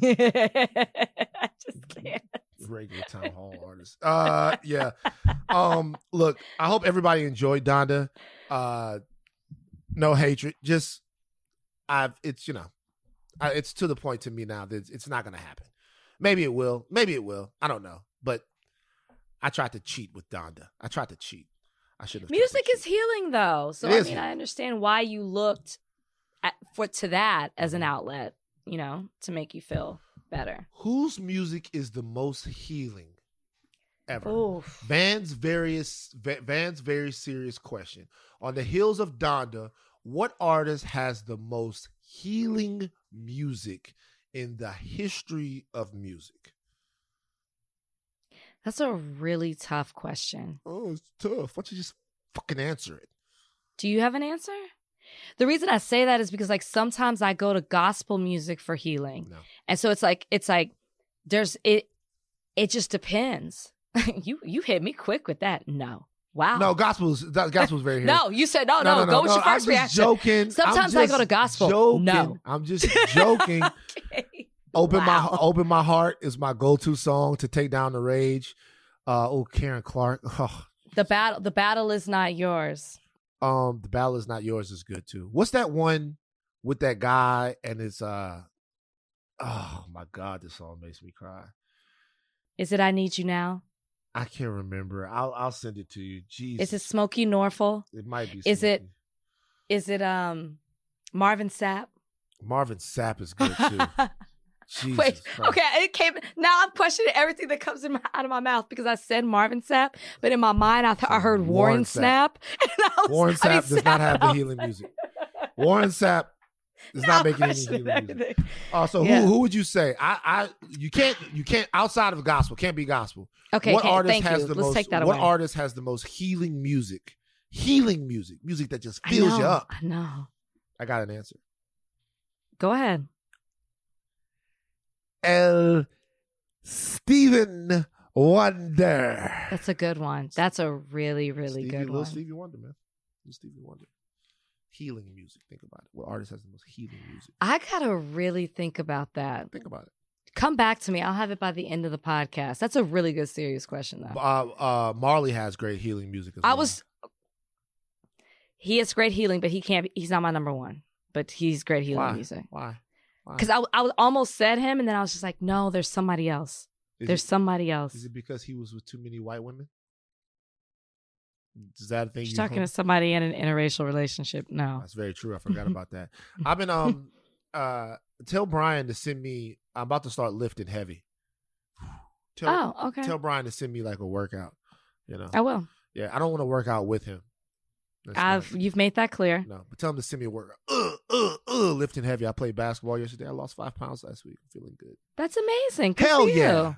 I just can't. Regular town hall artist. Uh, yeah. Um, look, I hope everybody enjoyed Donda. Uh, no hatred. Just, I've. It's you know, I, it's to the point to me now that it's, it's not gonna happen. Maybe it will. Maybe it will. I don't know. But I tried to cheat with Donda. I tried to cheat. I should have. Music is healing though, so It I is mean healing. I understand why you looked at, for to that as an outlet, you know, to make you feel better. Whose music is the most healing ever? Oof. Van's various Va- Van's very serious question. On the heels of Donda, what artist has the most healing music in the history of music? That's a really tough question. Oh, it's tough. Why don't you just fucking answer it? Do you have an answer? The reason I say that is because like sometimes I go to gospel music for healing. No. And so it's like it's like there's it it just depends. you you hit me quick with that. No. Wow. No, gospel's that gospel's very healing. No, you said no, no, go with your I'm first just reaction. joking. Sometimes I'm I go just to gospel. Joking. No. I'm just joking. Okay. Open Wow. my open my heart is my go-to song to take down the rage. Uh, oh, Karen Clark. Oh, The battle the battle is not yours. um, the battle is not yours is good too. What's that one with that guy and it's uh, oh my god, this song makes me cry. Is it I Need You Now? I can't remember. I'll I'll send it to you. Jesus, Is it Smokey Norfolk? It might be. is it- Smokey. Is it um Marvin Sapp? Marvin Sapp is good too. Jesus Wait, Christ. okay, it came. Now I'm questioning everything that comes in my, out of my mouth because I said Marvin Sapp, but in my mind I, th- I heard Warren, Warren Sapp. Snap. And I was, Warren I mean, Sapp does not have the Sapp- healing music. Warren Sapp is Now not I'm making any questioning healing music. everything. Uh, so Yeah. who who would you say? I I you can't you can't outside of gospel can't be gospel. Okay, what okay, artist thank has you. the Let's most? take that what away. artist has the most healing music? Healing music, music that just I fills you know, up. I know. I got an answer. Go ahead. El Stephen Wonder. That's a good one. That's a really, really Stevie, good little one. Stevie Wonder, man. Little Stevie Wonder. Healing music. Think about it. What artist has the most healing music? I gotta really think about that. Think about it. Come back to me. I'll have it by the end of the podcast. That's a really good, serious question, though. Uh, uh, Marley has great healing music as I well. was. He has great healing, but he can't. He's not my number one. But he's great healing Why? music. Why? Why? Because I, I was almost said him, and then I was just like, no, there's somebody else. Is There's it, somebody else. is it because he was with too many white women? Is that a thing? She's you talking hold? to somebody in an interracial relationship. No. That's very true. I forgot about that. I've been um uh tell Brian to send me. I'm about to start lifting heavy. Tell, Oh, okay. Tell Brian to send me like a workout. You know. I will. Yeah, I don't want to work out with him. That's I've not- you've made that clear. no, but tell him to send me a workout. Uh, uh, uh, lifting heavy. I played basketball yesterday. I lost five pounds last week. I'm feeling good. That's amazing. Good Hell for you. yeah.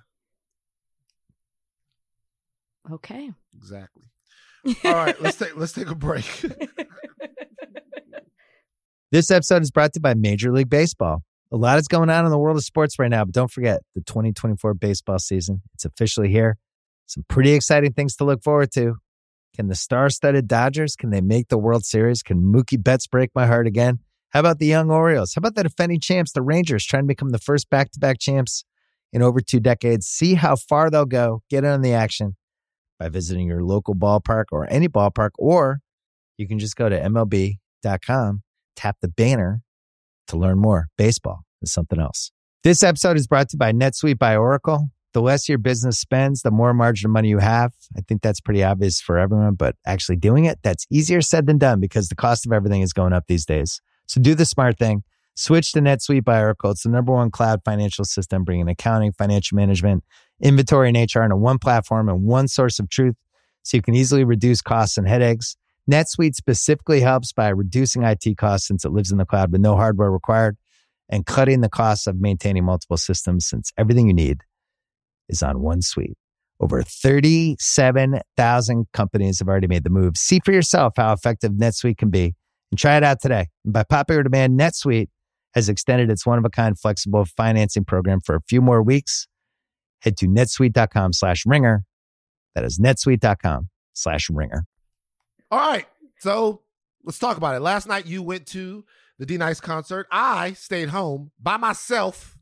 Okay. Exactly. All right, let's take let's take a break. This episode is brought to you by Major League Baseball. A lot is going on in the world of sports right now, but don't forget the twenty twenty-four baseball season. It's officially here. Some pretty exciting things to look forward to. Can the star-studded Dodgers, can they make the World Series? Can Mookie Betts break my heart again? How about the young Orioles? How about the defending champs, the Rangers, trying to become the first back-to-back champs in over two decades? See how far they'll go. Get in on the action by visiting your local ballpark or any ballpark, or you can just go to M L B dot com, tap the banner to learn more. Baseball is something else. This episode is brought to you by NetSuite by Oracle. The less your business spends, the more margin of money you have. I think that's pretty obvious for everyone, but actually doing it, that's easier said than done because the cost of everything is going up these days. So do the smart thing. Switch to NetSuite by Oracle. It's the number one cloud financial system, bringing accounting, financial management, inventory, and H R into one platform and one source of truth so you can easily reduce costs and headaches. NetSuite specifically helps by reducing I T costs since it lives in the cloud with no hardware required, and cutting the costs of maintaining multiple systems since everything you need is on one suite. Over thirty-seven thousand companies have already made the move. See for yourself how effective NetSuite can be and try it out today. And by popular demand, NetSuite has extended its one-of-a-kind flexible financing program for a few more weeks. Head to netsuite.com slash ringer. That is netsuite.com slash ringer. All right, so let's talk about it. Last night you went to the D-Nice concert. I stayed home by myself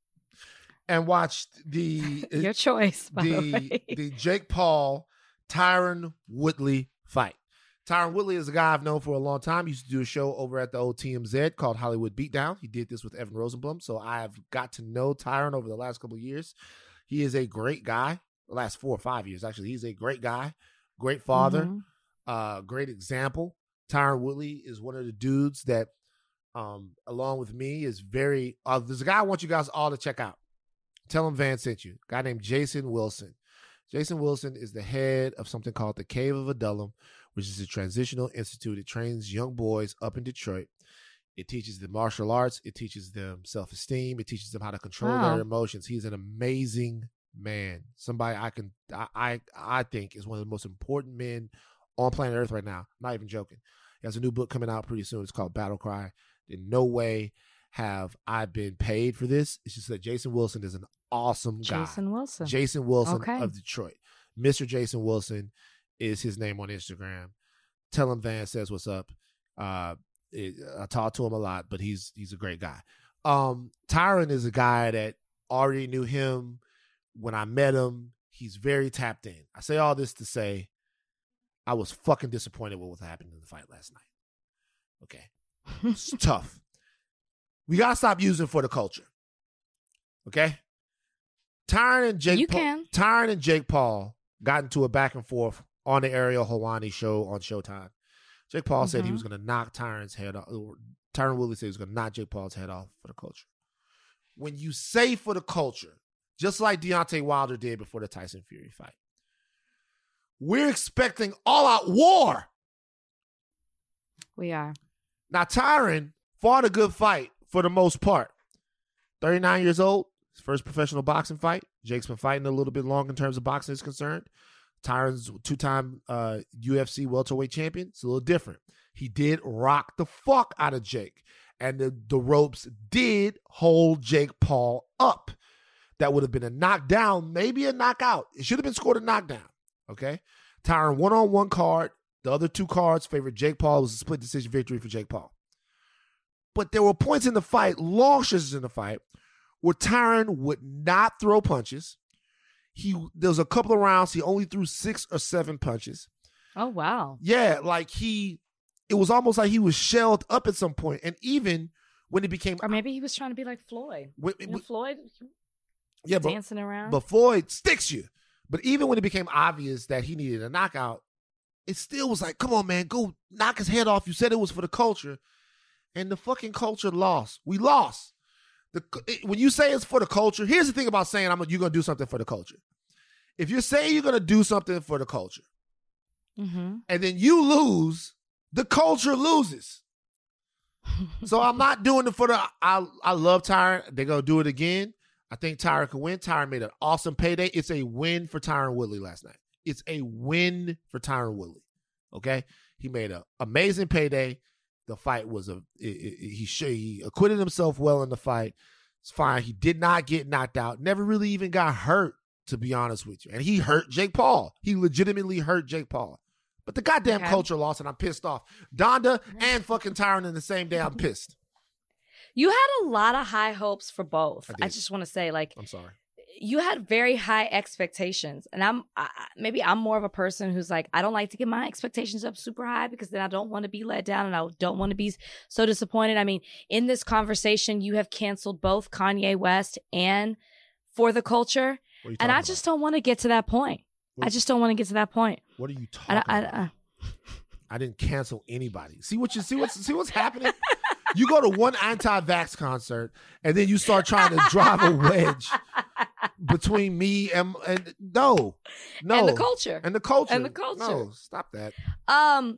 and watched the your choice, by the, the way. the Jake Paul Tyron Woodley fight. Tyron Woodley is a guy I've known for a long time. He used to do a show over at the old T M Z called Hollywood Beatdown. He did this with Evan Rosenblum, so I've got to know Tyron over the last couple of years. He is a great guy. The last four or five years, actually. He's a great guy, great father. Mm-hmm. Uh, great example. Tyron Woodley is one of the dudes that, um, along with me, is very. Uh, there's a guy I want you guys all to check out. Tell him Van sent you. A guy named Jason Wilson. Jason Wilson is the head of something called the Cave of Adullam, which is a transitional institute. It trains young boys up in Detroit. It teaches them martial arts. It teaches them self-esteem. It teaches them how to control wow. their emotions. He's an amazing man. Somebody I can, I, I, I think is one of the most important men on planet Earth right now. I'm not even joking. He has a new book coming out pretty soon. It's called Battle Cry. In no way have I been paid for this. It's just that Jason Wilson is an awesome guy. Jason Wilson. Jason Wilson okay. of Detroit. Mister Jason Wilson is his name on Instagram. Tell him Van says what's up. Uh, it, I talk to him a lot, but he's he's a great guy. Um, Tyron is a guy that already knew him when I met him. He's very tapped in. I say all this to say I was fucking disappointed with what happened in the fight last night. Okay. It's tough. We got to stop using for the culture. Okay? Tyron and Jake you Paul, can. Tyron and Jake Paul got into a back and forth on the Ariel Helwani show on Showtime. Jake Paul mm-hmm. said he was going to knock Tyron's head off. Tyron Woodley said he was going to knock Jake Paul's head off for the culture. When you say for the culture, just like Deontay Wilder did before the Tyson Fury fight, we're expecting all-out war. We are. Now, Tyron fought a good fight for the most part. thirty-nine years old, his first professional boxing fight. Jake's been fighting a little bit long in terms of boxing is concerned. Tyron's two-time uh, U F C welterweight champion. It's a little different. He did rock the fuck out of Jake. And the, the ropes did hold Jake Paul up. That would have been a knockdown, maybe a knockout. It should have been scored a knockdown. Okay? Tyron one-on-one card. The other two cards favored Jake Paul. It was a split decision victory for Jake Paul. But there were points in the fight, long stretches in the fight, where Tyron would not throw punches. He There was a couple of rounds, he only threw six or seven punches. Oh, wow. Yeah, like he, it was almost like he was shelled up at some point. And even when it became... Or maybe he was trying to be like Floyd. When, you know, Floyd yeah, dancing but, around. But Floyd sticks you. But even when it became obvious that he needed a knockout, it still was like, come on, man, go knock his head off. You said it was for the culture. And the fucking culture lost. We lost. The, it, when you say it's for the culture, here's the thing about saying I'm you're going to do something for the culture. If you're saying you're going to do something for the culture, mm-hmm. and then you lose, the culture loses. So I'm not doing it for the, I, I love Tyron. They're going to do it again. I think Tyron can win. Tyron made an awesome payday. It's a win for Tyron Woodley last night. It's a win for Tyron Woodley. Okay? He made an amazing payday. the fight was a it, it, he he acquitted himself well in the fight. It's fine. He did not get knocked out. Never really even got hurt, to be honest with you. And he hurt Jake Paul. He legitimately hurt Jake Paul. But the goddamn okay. culture lost, and I'm pissed off. Donda and fucking Tyron in the same day. I'm pissed. You had a lot of high hopes for both. I, I just want to say, like, I'm sorry. You had very high expectations, and I'm I, maybe I'm more of a person who's like, I don't like to get my expectations up super high because then I don't want to be let down and I don't want to be so disappointed. I mean, in this conversation, you have canceled both Kanye West and For the Culture, and I just about? don't want to get to that point. What, I just don't want to get to that point. What are you talking I, I, about? I, I didn't cancel anybody. See what you see what's see what's happening? You go to one anti-vax concert and then you start trying to drive a wedge between me and and no, no, and the culture, and the culture, and the culture. No, stop that. Um,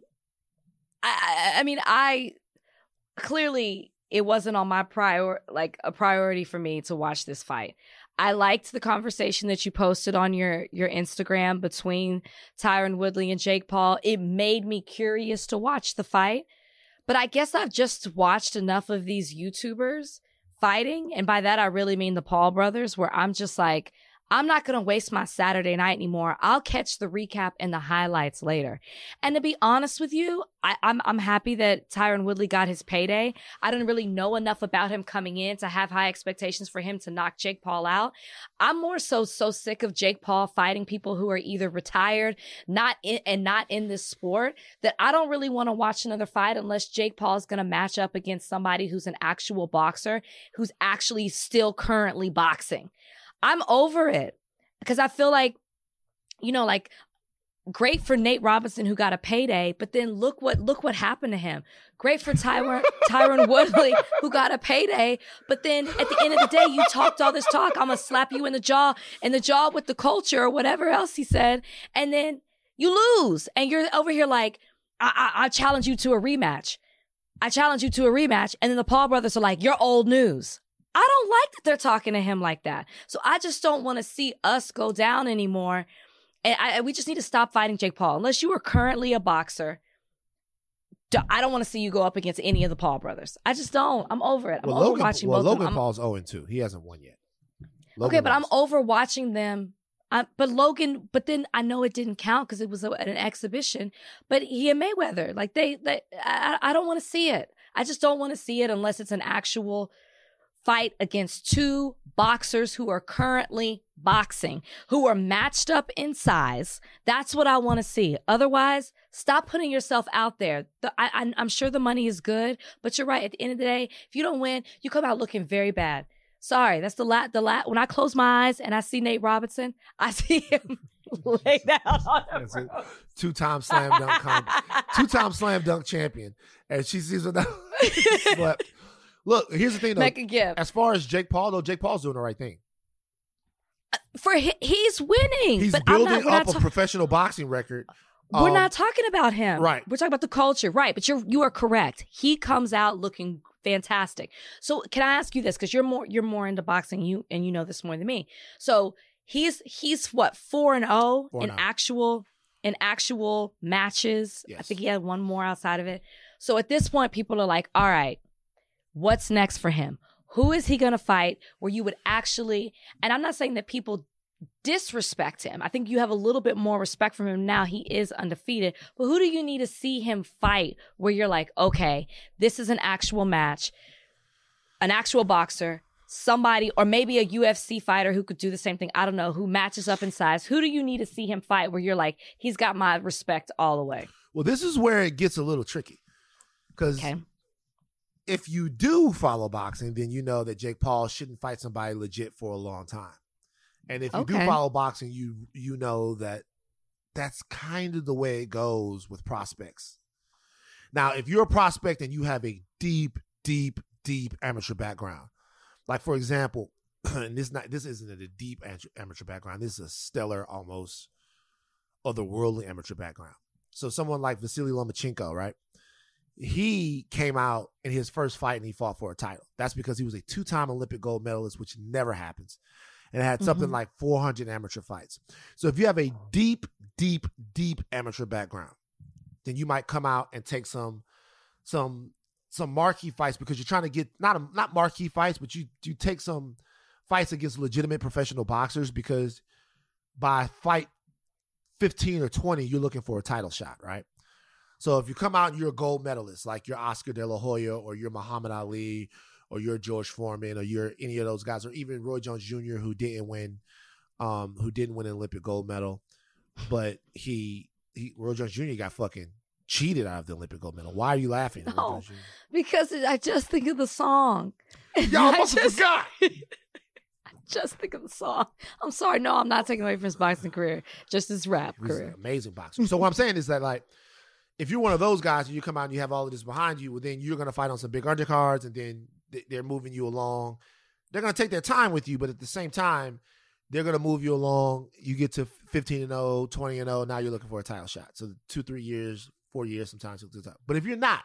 I I mean, I clearly it wasn't on my prior like a priority for me to watch this fight. I liked the conversation that you posted on your, your Instagram between Tyron Woodley and Jake Paul. It made me curious to watch the fight. But I guess I've just watched enough of these YouTubers fighting. And by that, I really mean the Paul brothers, where I'm just like, I'm not going to waste my Saturday night anymore. I'll catch the recap and the highlights later. And to be honest with you, I, I'm I'm happy that Tyron Woodley got his payday. I didn't really know enough about him coming in to have high expectations for him to knock Jake Paul out. I'm more so so sick of Jake Paul fighting people who are either retired, not in, and not in this sport, that I don't really want to watch another fight unless Jake Paul is going to match up against somebody who's an actual boxer, who's actually still currently boxing. I'm over it because I feel like, you know, like great for Nate Robinson who got a payday, but then look what look what happened to him. Great for Tyron Tyron Woodley who got a payday, but then at the end of the day, you talked all this talk. I'm gonna slap you in the jaw in the jaw with the culture or whatever else he said, and then you lose, and you're over here like, I, I, I challenge you to a rematch. I challenge you to a rematch, and then the Paul brothers are like, you're old news. I don't like that they're talking to him like that. So I just don't want to see us go down anymore. And I, we just need to stop fighting Jake Paul. Unless you are currently a boxer, I don't want to see you go up against any of the Paul brothers. I just don't. I'm over it. I'm well, over Logan, watching well, both Logan of them. Paul's oh and two. He hasn't won yet. Logan okay, but lost. I'm over watching them. I, but Logan, but then I know it didn't count because it was a, an exhibition. But he and Mayweather, like they, they I, I don't want to see it. I just don't want to see it unless it's an actual fight against two boxers who are currently boxing, who are matched up in size. That's what I want to see. Otherwise, stop putting yourself out there. The, I, I, I'm sure the money is good, but you're right. At the end of the day, if you don't win, you come out looking very bad. Sorry, that's the la- the la- when I close my eyes and I see Nate Robinson, I see him laid out on the road. Two-time slam dunk, com- two-time slam dunk champion, and she sees what that. But look, here's the thing, though. Make a gift. As far as Jake Paul, though, Jake Paul's doing the right thing. For he, he's winning. He's but building I'm not, up not a professional boxing record. We're um, not talking about him. Right. We're talking about the culture. Right. But you're you are correct. He comes out looking fantastic. So can I ask you this? Because you're more you're more into boxing, you and you know this more than me. So he's he's what, four and oh in actual in actual matches. Yes. I think he had one more outside of it. So at this point, people are like, all right, what's next for him? Who is he going to fight where you would actually, and I'm not saying that people disrespect him. I think you have a little bit more respect for him now. He is undefeated. But who do you need to see him fight where you're like, okay, this is an actual match, an actual boxer, somebody, or maybe a U F C fighter who could do the same thing. I don't know, who matches up in size. Who do you need to see him fight where you're like, he's got my respect all the way? Well, this is where it gets a little tricky. Because okay. if you do follow boxing, then you know that Jake Paul shouldn't fight somebody legit for a long time. And if you okay. do follow boxing, you you know that that's kind of the way it goes with prospects. Now, if you're a prospect and you have a deep, deep, deep amateur background, like for example, and this not this isn't a deep amateur background, this is a stellar, almost otherworldly amateur background. So someone like Vasily Lomachenko, right? He came out in his first fight and he fought for a title. That's because he was a two-time Olympic gold medalist, which never happens. And it had something mm-hmm. like four hundred amateur fights. So if you have a deep, deep, deep amateur background, then you might come out and take some some some marquee fights because you're trying to get not a, not marquee fights, but you you take some fights against legitimate professional boxers because by fight fifteen or twenty, you're looking for a title shot, right? So if you come out and you're a gold medalist, like you're Oscar De La Hoya or you're Muhammad Ali or you're George Foreman or you're any of those guys, or even Roy Jones Junior who didn't win, um, who didn't win an Olympic gold medal, but he, he Roy Jones Junior got fucking cheated out of the Olympic gold medal. Why are you laughing? No, because I just think of the song. Y'all must have forgot. I just think of the song. I'm sorry. No, I'm not taking away from his boxing career. Just his rap He's career. an amazing boxer. So what I'm saying is that, like, if you're one of those guys and you come out and you have all of this behind you, well, then you're going to fight on some big undercards and then they're moving you along. They're going to take their time with you, but at the same time, they're going to move you along. You get to fifteen and oh, twenty and oh, now you're looking for a title shot. So two, three years, four years sometimes. But if you're not,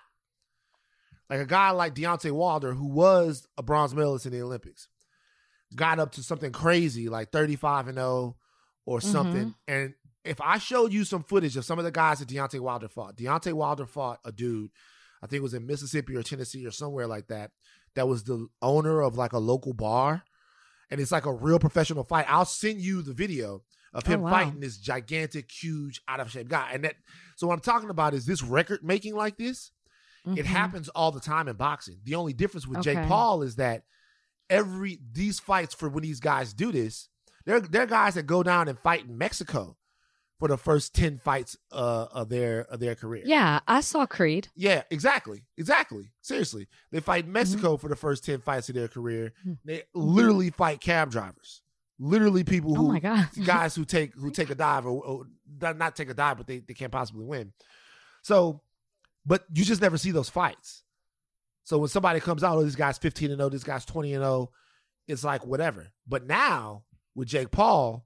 like a guy like Deontay Wilder, who was a bronze medalist in the Olympics, got up to something crazy like thirty-five and oh or something, mm-hmm. and if I showed you some footage of some of the guys that Deontay Wilder fought, Deontay Wilder fought a dude, I think it was in Mississippi or Tennessee or somewhere like that, that was the owner of like a local bar. And it's like a real professional fight. I'll send you the video of him oh, wow. fighting this gigantic, huge, out of shape guy. And that, so what I'm talking about is this record making like this. Mm-hmm. It happens all the time in boxing. The only difference with okay. Jake Paul is that every, these fights for when these guys do this, they're, they're guys that go down and fight in Mexico for the first ten fights uh, of their of their career. Yeah, I saw Creed. Yeah, exactly. Exactly. Seriously. They fight in Mexico mm-hmm. for the first ten fights of their career. They literally fight cab drivers. Literally people who, oh my God. guys who take who take a dive or, or not take a dive, but they, they can't possibly win. So, but you just never see those fights. So when somebody comes out, oh, this guy's fifteen and oh, this guy's twenty and oh, it's like whatever. But now with Jake Paul,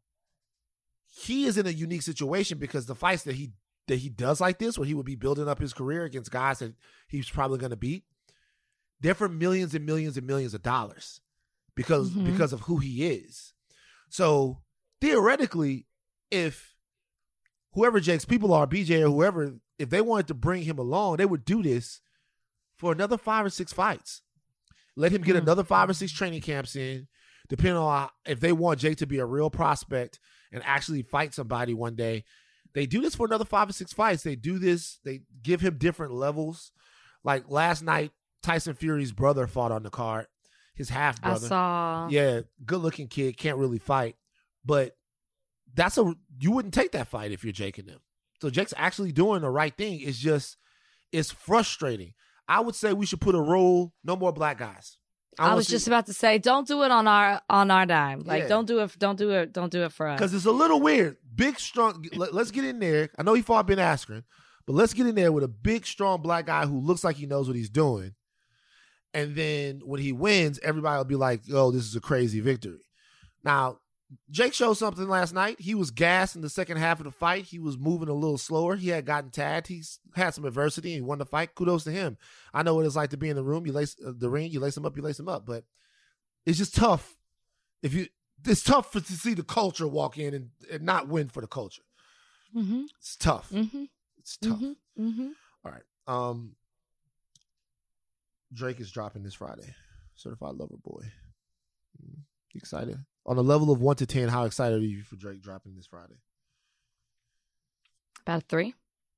he is in a unique situation because the fights that he that he does like this, where he would be building up his career against guys that he's probably going to beat, they're for millions and millions and millions of dollars because mm-hmm. because of who he is. So theoretically, if whoever Jake's people are, B J or whoever, if they wanted to bring him along, they would do this for another five or six fights. Let him get mm-hmm. another five or six training camps in, depending on how, if they want Jake to be a real prospect and actually fight somebody one day. They do this for another five or six fights. They do this. They give him different levels. Like last night, Tyson Fury's brother fought on the card. His half brother. I saw. Yeah, good looking kid. Can't really fight. But that's a, you wouldn't take that fight if you're Jake and them. So Jake's actually doing the right thing. It's just, it's frustrating. I would say we should put a rule, no more black guys. I, I was just about to say, don't do it on our on our dime. Like, yeah. don't do it. Don't do it. Don't do it for us. Because it's a little weird. Big, strong. let, let's get in there. I know he fought Ben Askren, but let's get in there with a big, strong black guy who looks like he knows what he's doing. And then when he wins, everybody will be like, "Oh, this is a crazy victory." Now, Jake showed something last night. He was gassed in the second half of the fight. He was moving a little slower. He had gotten tagged. He's had some adversity and he won the fight. Kudos to him. I know what it's like to be in the room. You lace uh, the ring. You lace him up. You lace him up. But it's just tough. If you, it's tough for, to see the culture walk in and, and not win for the culture. Mm-hmm. It's tough. Mm-hmm. It's tough. Mm-hmm. Mm-hmm. All right. Um, Drake is dropping this Friday. Certified Lover Boy. Mm, excited? On a level of one to ten, how excited are you for Drake dropping this Friday? About a three.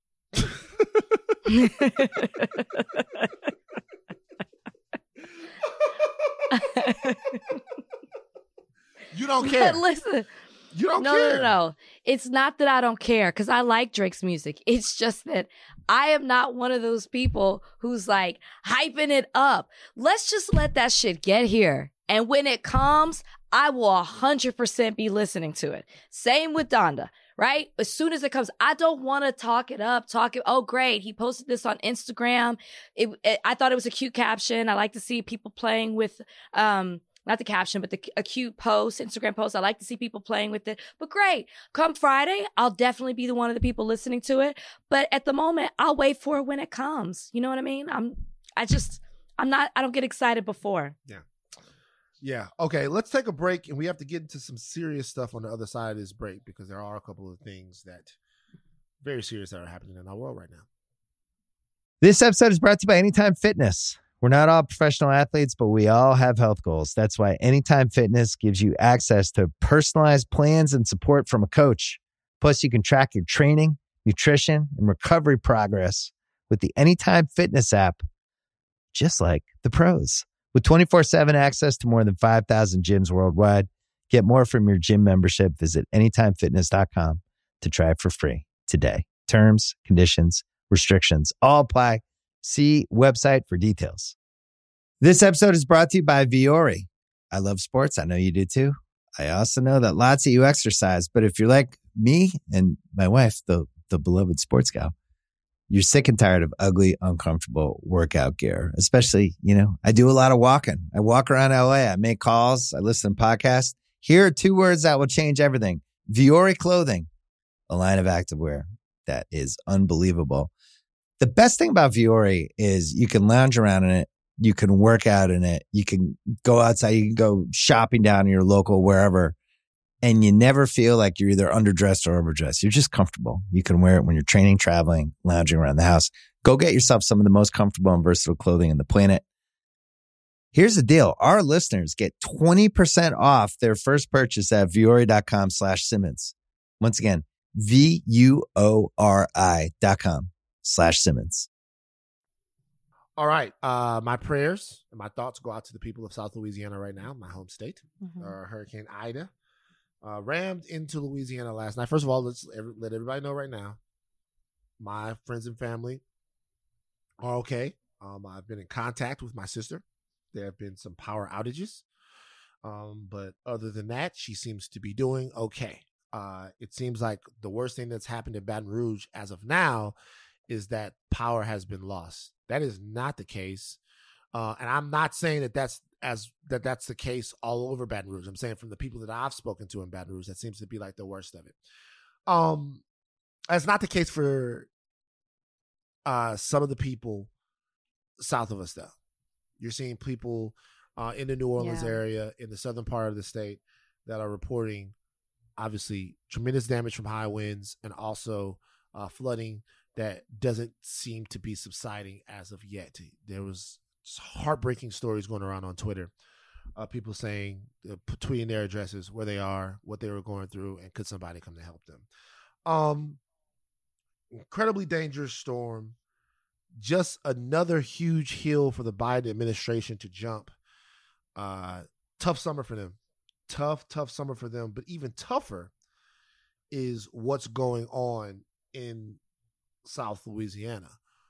You don't care. But listen. You don't no, care. No, no, no. It's not that I don't care because I like Drake's music. It's just that I am not one of those people who's like hyping it up. Let's just let that shit get here. And when it comes, I will one hundred percent be listening to it. Same with Donda, right? As soon as it comes, I don't want to talk it up, talk it. Oh, great. He posted this on Instagram. It, it, I thought it was a cute caption. I like to see people playing with, um, not the caption, but the a cute post, Instagram post. I like to see people playing with it. But great. Come Friday, I'll definitely be the one of the people listening to it. But at the moment, I'll wait for it when it comes. You know what I mean? I'm, I just, I'm not, I don't get excited before. Yeah. Yeah. Okay. Let's take a break, and we have to get into some serious stuff on the other side of this break because there are a couple of things that very serious that are happening in our world right now. This episode is brought to you by Anytime Fitness. We're not all professional athletes, but we all have health goals. That's why Anytime Fitness gives you access to personalized plans and support from a coach. Plus, you can track your training, nutrition, and recovery progress with the Anytime Fitness app, just like the pros. With twenty-four seven access to more than five thousand gyms worldwide, get more from your gym membership. Visit anytime fitness dot com to try it for free today. Terms, conditions, restrictions all apply. See website for details. This episode is brought to you by Viore. I love sports. I know you do too. I also know that lots of you exercise, but if you're like me and my wife, the, the beloved sports gal, you're sick and tired of ugly, uncomfortable workout gear. Especially, you know, I do a lot of walking. I walk around L A. I make calls. I listen to podcasts. Here are two words that will change everything. Viore Clothing, a line of activewear that is unbelievable. The best thing about Viore is you can lounge around in it. You can work out in it. You can go outside. You can go shopping down in your local wherever. And you never feel like you're either underdressed or overdressed. You're just comfortable. You can wear it when you're training, traveling, lounging around the house. Go get yourself some of the most comfortable and versatile clothing on the planet. Here's the deal. Our listeners get twenty percent off their first purchase at Viore.com slash Simmons. Once again, V-U-O-R-I dot com slash Simmons. All right. Uh, my prayers and my thoughts go out to the people of South Louisiana right now, my home state. Mm-hmm. uh, Hurricane Ida uh, rammed into Louisiana last night. First of all, let's every, let everybody know right now, my friends and family are okay. Um, I've been in contact with my sister. There have been some power outages. Um, but other than that, she seems to be doing okay. Uh, it seems like the worst thing that's happened in Baton Rouge as of now is that power has been lost. That is not the case. Uh, and I'm not saying that that's as that that's the case all over Baton Rouge. I'm saying from the people that I've spoken to in Baton Rouge, that seems to be like the worst of it. Um, that's not the case for uh, some of the people south of us, though. You're seeing people uh, in the New Orleans yeah. area, in the southern part of the state, that are reporting, obviously, tremendous damage from high winds and also uh, flooding that doesn't seem to be subsiding as of yet. There was heartbreaking stories going around on Twitter. Uh, people saying, uh, tweeting their addresses, where they are, what they were going through, and could somebody come to help them. Um, incredibly dangerous storm. Just another huge hill for the Biden administration to jump. Uh, tough summer for them. Tough, tough summer for them. But even tougher is what's going on in South Louisiana.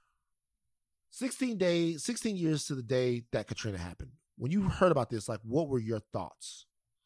sixteen days, sixteen years to the day that Katrina happened. When you heard about this, like, what were your thoughts?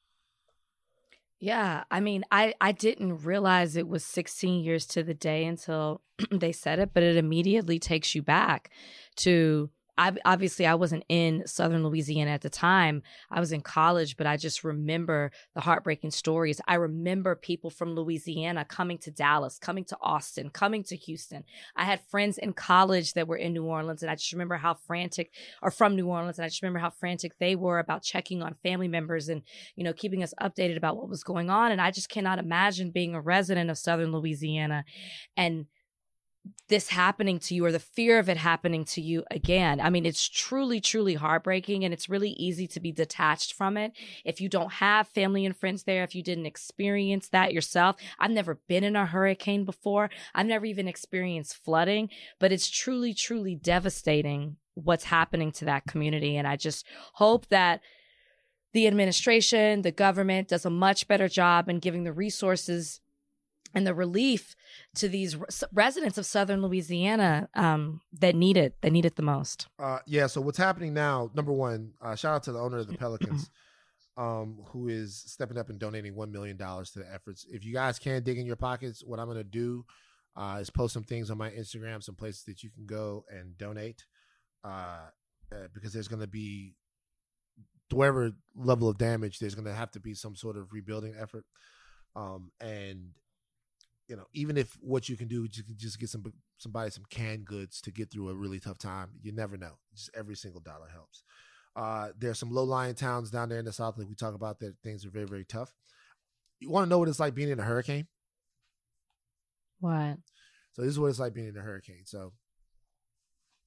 Yeah, I mean, I, I didn't realize it was sixteen years to the day until they said it, but it immediately takes you back to, I, obviously I wasn't in Southern Louisiana at the time. I was in college, but I just remember the heartbreaking stories. I remember people from Louisiana coming to Dallas, coming to Austin, coming to Houston. I had friends in college that were in New Orleans, and I just remember how frantic, or from New Orleans, and I just remember how frantic they were about checking on family members and, you know, keeping us updated about what was going on. And I just cannot imagine being a resident of Southern Louisiana and this happening to you, or the fear of it happening to you again. I mean, it's truly, truly heartbreaking, and it's really easy to be detached from it if you don't have family and friends there, if you didn't experience that yourself. I've never been in a hurricane before. I've never even experienced flooding, but it's truly, truly devastating what's happening to that community. And I just hope that the administration, the government does a much better job in giving the resources and the relief to these residents of Southern Louisiana um, that need it, that need it the most. Uh, yeah, so what's happening now, number one, uh, shout out to the owner of the Pelicans, um, who is stepping up and donating one million dollars to the efforts. If you guys can dig in your pockets, what I'm going to do uh, is post some things on my Instagram, some places that you can go and donate, uh, uh, because there's going to be, whatever level of damage, there's going to have to be some sort of rebuilding effort. Um, and you know, even if what you can do, you can just get some somebody some canned goods to get through a really tough time. You never know. Just every single dollar helps. Uh, there are some low-lying towns down there in the south that we talk about that things are very, very tough. You want to know what it's like being in a hurricane? What? So this is what it's like being in a hurricane. So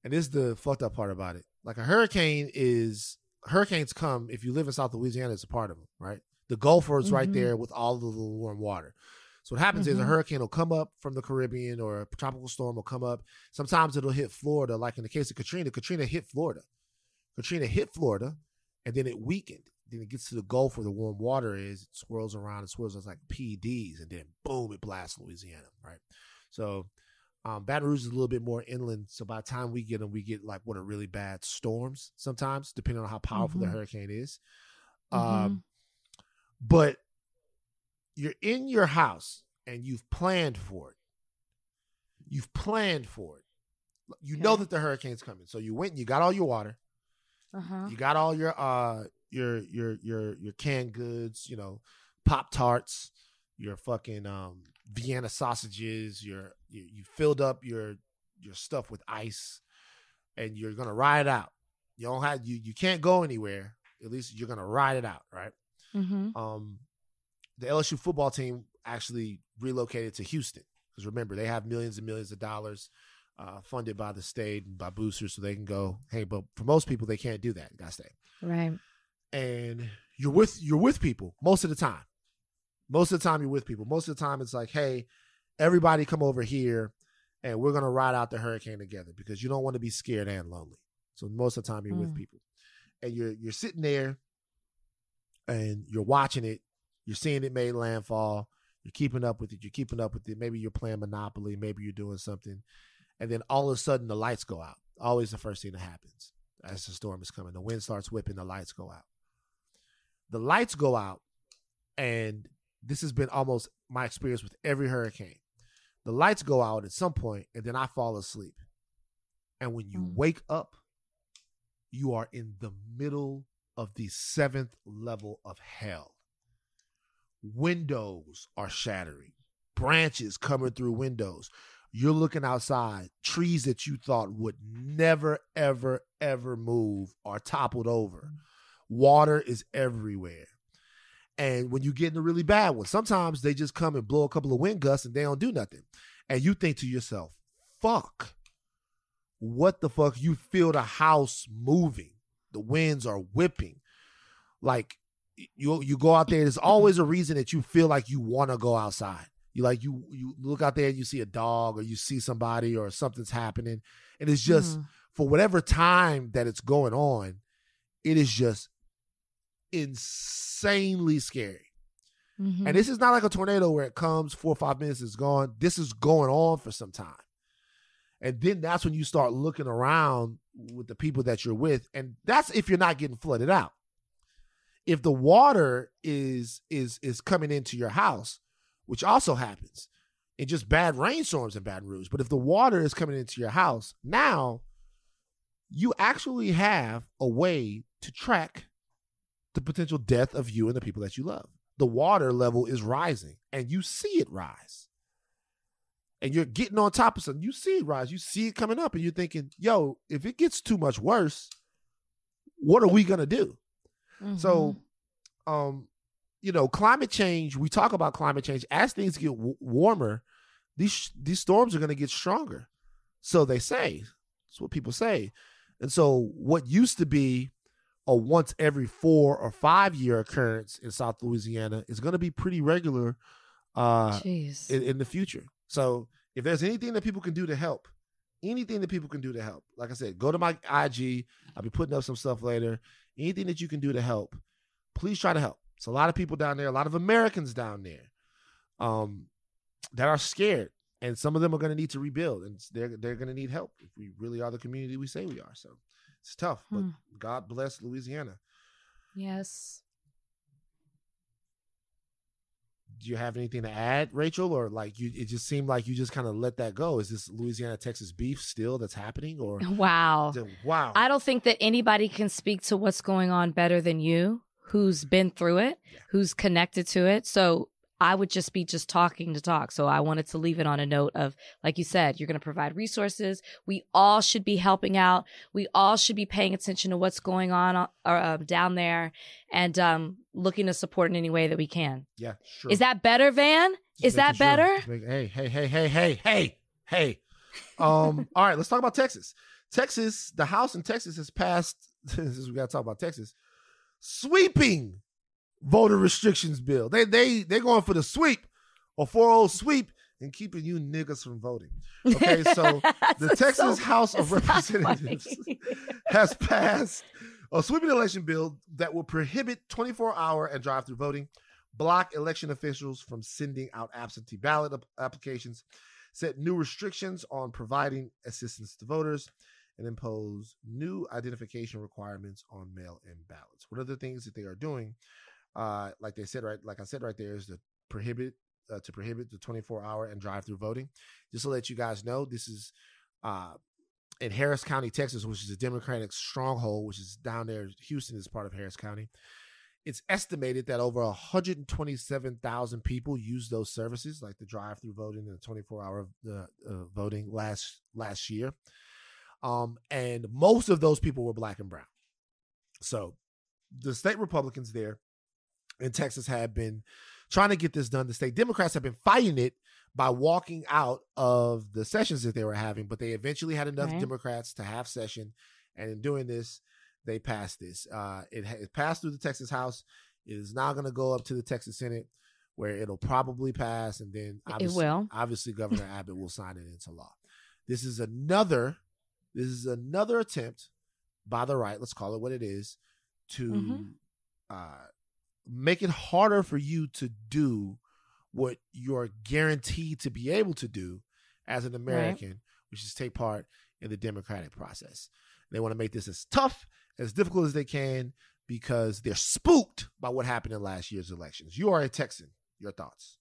and this is the fucked up part about it. Like a hurricane is, hurricanes come, if you live in South Louisiana, it's a part of them, right? The Gulf is mm-hmm. right there with all of the warm water. So what happens mm-hmm. is a hurricane will come up from the Caribbean, or a tropical storm will come up. Sometimes it'll hit Florida, like in the case of Katrina. Katrina hit Florida. Katrina hit Florida, and then it weakened. Then it gets to the Gulf where the warm water is. It swirls around. It swirls as like P Ds, and then boom, it blasts Louisiana, right? So um, Baton Rouge is a little bit more inland. So by the time we get them, we get like what are really bad storms sometimes, depending on how powerful mm-hmm. the hurricane is. Mm-hmm. Um, but you're in your house and you've planned for it. You've planned for it. You okay. know that the hurricane's coming. So you went and you got all your water. Uh-huh. You got all your uh your your your your canned goods, you know, Pop-Tarts, your fucking um Vienna sausages, your you, you filled up your your stuff with ice, and you're gonna ride it out. You don't have you you can't go anywhere. At least you're gonna ride it out, right? Mm-hmm. Um, the L S U football team actually relocated to Houston because remember they have millions and millions of dollars uh, funded by the state and by boosters, so they can go. Hey, but for most people, they can't do that. You gotta stay, right? And you're with you're with people most of the time. Most of the time, you're with people. Most of the time, it's like, hey, everybody come over here, and we're gonna ride out the hurricane together because you don't want to be scared and lonely. So most of the time, you're mm. with people, and you're you're sitting there, and you're watching it. You're seeing it made landfall. You're keeping up with it. You're keeping up with it. Maybe you're playing Monopoly. Maybe you're doing something. And then all of a sudden, the lights go out. Always the first thing that happens as the storm is coming. The wind starts whipping. The lights go out. The lights go out. And this has been almost my experience with every hurricane. The lights go out at some point, and then I fall asleep. And when you mm. wake up, you are in the middle of the seventh level of hell. Windows are shattering, branches coming through windows. You're looking outside, trees that you thought would never, ever, ever move are toppled over. Water is everywhere. And when you get in the really bad ones, sometimes they just come and blow a couple of wind gusts and they don't do nothing. And you think to yourself, fuck, what the fuck? You feel the house moving. The winds are whipping. Like, You you go out there, there's always a reason that you feel like you want to go outside. You like you you look out there and you see a dog or you see somebody or something's happening. And it's just mm. for whatever time that it's going on, it is just insanely scary. Mm-hmm. And this is not like a tornado where it comes, four or five minutes, it's gone. This is going on for some time. And then that's when you start looking around with the people that you're with. And that's if you're not getting flooded out. If the water is is is coming into your house, which also happens in just bad rainstorms in Baton Rouge, but if the water is coming into your house, now you actually have a way to track the potential death of you and the people that you love. The water level is rising, and you see it rise. And you're getting on top of something. You see it rise. You see it coming up, and you're thinking, yo, if it gets too much worse, what are we going to do? Mm-hmm. So, um, you know, climate change, we talk about climate change. As things get w- warmer, these these storms are going to get stronger. So they say. That's what people say. And so what used to be a once every four or five year occurrence in South Louisiana is going to be pretty regular uh, in, in the future. So if there's anything that people can do to help, anything that people can do to help, like I said, go to my I G. I'll be putting up some stuff later. Anything that you can do to help, please try to help. It's a lot of people down there, a lot of Americans down there um, that are scared. And some of them are going to need to rebuild. And they're, they're going to need help if we really are the community we say we are. So it's tough, but hmm. God bless Louisiana. Yes. Do you have anything to add, Rachel? Or like you, it just seemed like you just kind of let that go. Is this Louisiana, Texas beef still that's happening? Or wow. Wow. I don't think that anybody can speak to what's going on better than you, who's been through it, yeah. who's connected to it. So I would just be just talking to talk. So I wanted to leave it on a note of, like you said, you're going to provide resources. We all should be helping out. We all should be paying attention to what's going on uh, uh, down there and um, looking to support in any way that we can. Yeah, sure. Is that better, Van? Just Is that sure. better? Hey, hey, hey, hey, hey, hey, hey. Um, all right, let's talk about Texas. Texas, the House in Texas has passed, since we got to talk about Texas, sweeping voter restrictions bill. They they they're going for the sweep, or four oh sweep, and keeping you niggas from voting. Okay, so the Texas so, House of Representatives has passed a sweeping election bill that will prohibit twenty-four hour and drive-through voting, block election officials from sending out absentee ballot applications, set new restrictions on providing assistance to voters, and impose new identification requirements on mail-in ballots. One of the things that they are doing, uh, like they said right, like I said right there, is to prohibit uh, to prohibit the twenty-four hour and drive-through voting. Just to let you guys know, this is uh, in Harris County, Texas, which is a Democratic stronghold, which is down there. Houston is part of Harris County. It's estimated that over one hundred twenty-seven thousand people use those services, like the drive-through voting and the twenty-four hour uh, uh, voting last last year. Um, and most of those people were black and brown. So the state Republicans there in Texas have been trying to get this done. The state Democrats have been fighting it by walking out of the sessions that they were having, but they eventually had enough right. Democrats to have session. And in doing this, they passed this. Uh, it, it passed through the Texas House. It is now going to go up to the Texas Senate, where it'll probably pass. And then obviously, it will. obviously Governor Abbott will sign it into law. This is another, this is another attempt by the right, let's call it what it is, to mm-hmm. uh, make it harder for you to do what you're guaranteed to be able to do as an American, right. which is take part in the democratic process. They want to make this as tough, as difficult as they can, because they're spooked by what happened in last year's elections. You are a Texan. Your thoughts?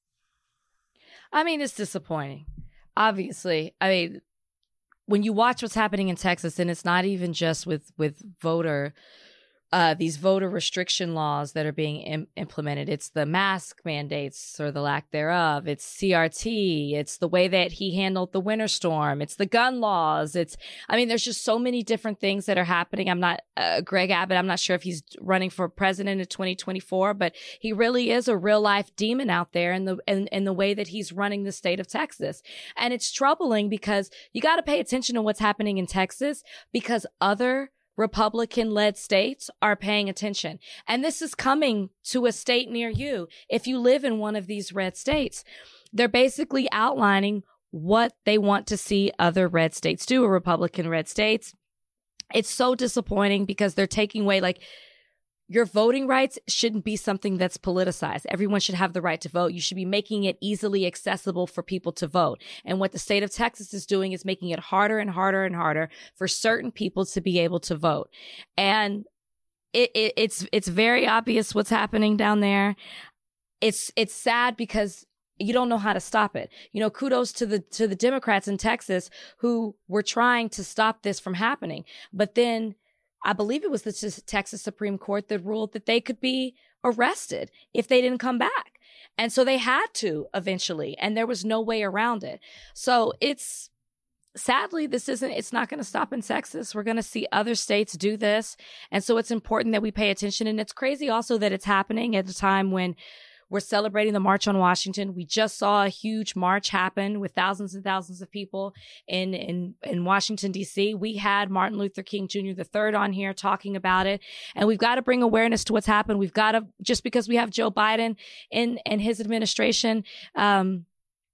I mean, it's disappointing. Obviously, I mean, when you watch what's happening in Texas, and it's not even just with with voter Uh, these voter restriction laws that are being im- implemented. It's the mask mandates or the lack thereof. It's C R T. It's the way that he handled the winter storm. It's the gun laws. It's, I mean, there's just so many different things that are happening. I'm not, uh, Greg Abbott, I'm not sure if he's running for president in twenty twenty-four, but he really is a real life demon out there in the, in, in the way that he's running the state of Texas. And it's troubling because you got to pay attention to what's happening in Texas, because other Republican-led states are paying attention. And this is coming to a state near you. If you live in one of these red states, they're basically outlining what they want to see other red states do, or Republican red states. It's so disappointing because they're taking away, like, your voting rights shouldn't be something that's politicized. Everyone should have the right to vote. You should be making it easily accessible for people to vote. And what the state of Texas is doing is making it harder and harder and harder for certain people to be able to vote. And it, it, it's it's very obvious what's happening down there. It's it's sad because you don't know how to stop it. You know, kudos to the to the Democrats in Texas who were trying to stop this from happening. But then I believe it was the Texas Supreme Court that ruled that they could be arrested if they didn't come back. And so they had to eventually, and there was no way around it. So it's, sadly, this isn't, it's not going to stop in Texas. We're going to see other states do this. And so it's important that we pay attention. And it's crazy also that it's happening at a time when we're celebrating the March on Washington. We just saw a huge march happen with thousands and thousands of people in, in, in Washington, D C. We had Martin Luther King Junior the third on here talking about it. And we've got to bring awareness to what's happened. We've got to, just because we have Joe Biden in, in his administration, um,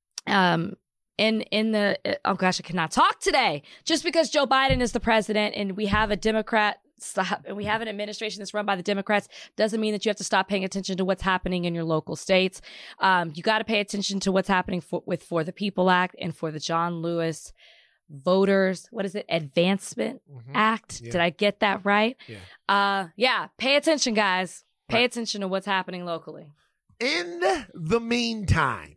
um, in, in the, oh gosh, I cannot talk today. Just because Joe Biden is the president and we have a Democrat Stop. And we have an administration that's run by the Democrats doesn't mean that you have to stop paying attention to what's happening in your local states. Um, you got to pay attention to what's happening for, with For the People Act and for the John Lewis Voters, what is it, Advancement mm-hmm. Act? Yeah. Did I get that right? Yeah. Uh, yeah. Pay attention, guys. Pay right. attention to what's happening locally. In the meantime,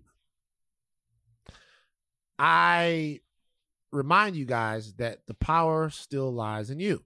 I remind you guys that the power still lies in you.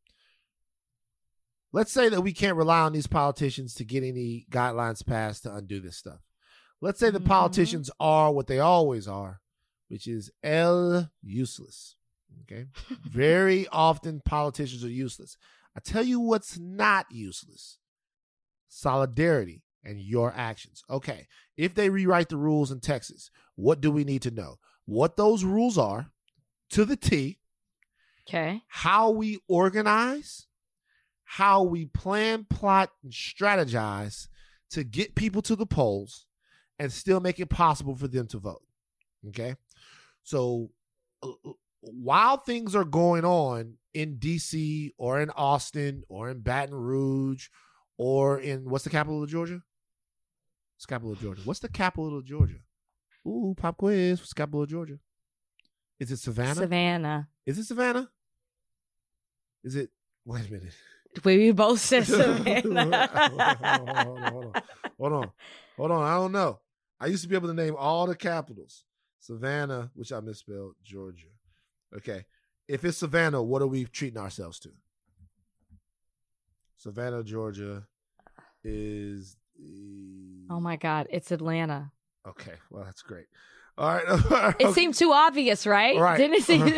Let's say that we can't rely on these politicians to get any guidelines passed to undo this stuff. Let's say the mm-hmm. politicians are what they always are, which is L useless. Okay. Very often politicians are useless. I tell you what's not useless. Solidarity and your actions. Okay. If they rewrite the rules in Texas, what do we need to know? What those rules are to the T. Okay. How we organize, how we plan, plot, and strategize to get people to the polls and still make it possible for them to vote. Okay? So uh, while things are going on in D C or in Austin or in Baton Rouge or in, what's the capital of Georgia? What's the capital of Georgia? What's the capital of Georgia? Ooh, pop quiz. What's the capital of Georgia? Is it Savannah? Savannah. Is it Savannah? Is it, wait a minute. We both said Savannah. hold, on, hold, on, hold, on, hold on. Hold on. Hold on. I don't know. I used to be able to name all the capitals. Savannah, which I misspelled, Georgia. Okay. If it's Savannah, what are we treating ourselves to? Savannah, Georgia is. Oh my God. It's Atlanta. Okay. Well, that's great. All right. It seemed too obvious, right? Right. Didn't it seem?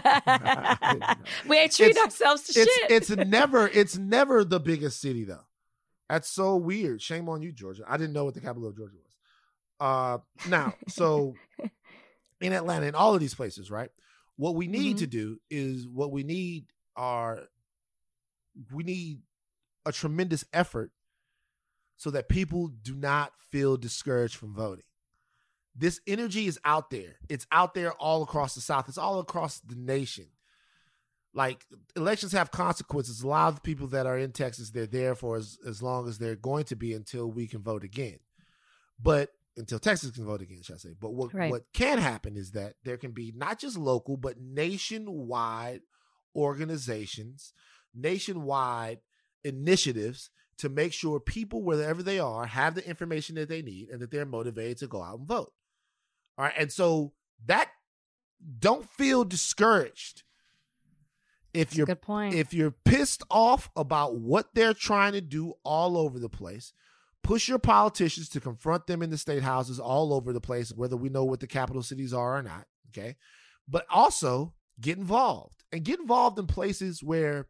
We ain't treating It's- ourselves to it's, shit. It's never, it's never the biggest city though. That's so weird. Shame on you, Georgia. I didn't know what the capital of Georgia was. Uh, now, so in Atlanta, in all of these places, right? What we need Mhm. to do is what we need are we need a tremendous effort so that people do not feel discouraged from voting. This energy is out there. It's out there all across the South. It's all across the nation. Like, elections have consequences. A lot of the people that are in Texas, they're there for as, as long as they're going to be until we can vote again. But until Texas can vote again, should I say. But what, Right. what can happen is that there can be not just local, but nationwide organizations, nationwide initiatives to make sure people, wherever they are, have the information that they need and that they're motivated to go out and vote. All right. And so that, don't feel discouraged. If That's a you're good point. if you're pissed off about what they're trying to do all over the place, push your politicians to confront them in the state houses all over the place, whether we know what the capital cities are or not. Okay. But also get involved and get involved in places where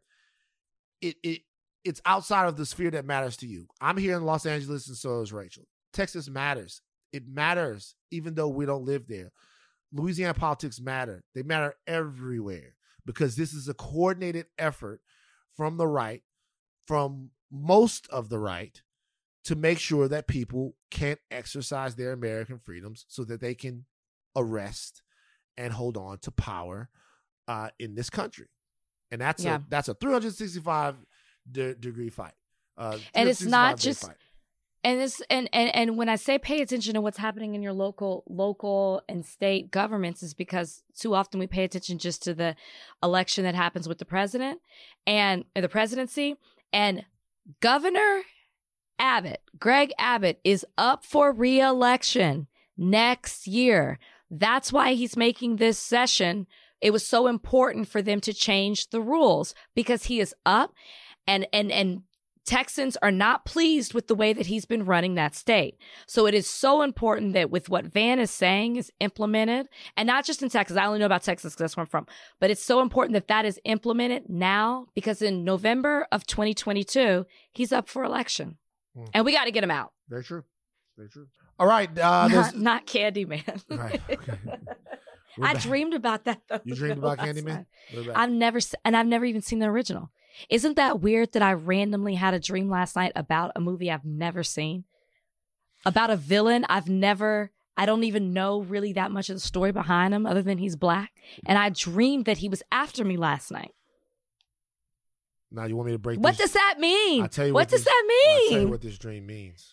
it it it's outside of the sphere that matters to you. I'm here in Los Angeles and so is Rachel. Texas matters. It matters, even though we don't live there. Louisiana politics matter. They matter everywhere because this is a coordinated effort from the right, from most of the right, to make sure that people can't exercise their American freedoms so that they can arrest and hold on to power uh, in this country. And that's Yeah. a that's a three hundred sixty-five de- degree fight. Uh, And it's not three hundred sixty-five day just- fight. And this and, and and when I say pay attention to what's happening in your local local and state governments is because too often we pay attention just to the election that happens with the president and or the presidency. And Governor Abbott, Greg Abbott, is up for re-election next year. That's why he's making this session. It was so important for them to change the rules because he is up and and and Texans are not pleased with the way that he's been running that state. So it is so important that with what Van is saying is implemented, and not just in Texas. I only know about Texas because that's where I'm from. But it's so important that that is implemented now because in November of twenty twenty-two, he's up for election. Hmm. And we got to get him out. Very true. Very true. All right. Uh, there's- not, not Candyman. Right. Okay. We're I back. dreamed about that though. You dreamed about last Candyman? night. We're back. I've never, s- and I've never even seen the original. Isn't that weird that I randomly had a dream last night about a movie I've never seen? About a villain I've never, I don't even know really that much of the story behind him other than he's black. And I dreamed that he was after me last night. Now you want me to break What this? does that mean? I'll tell you what what does this- that I'll tell you mean? what this dream means.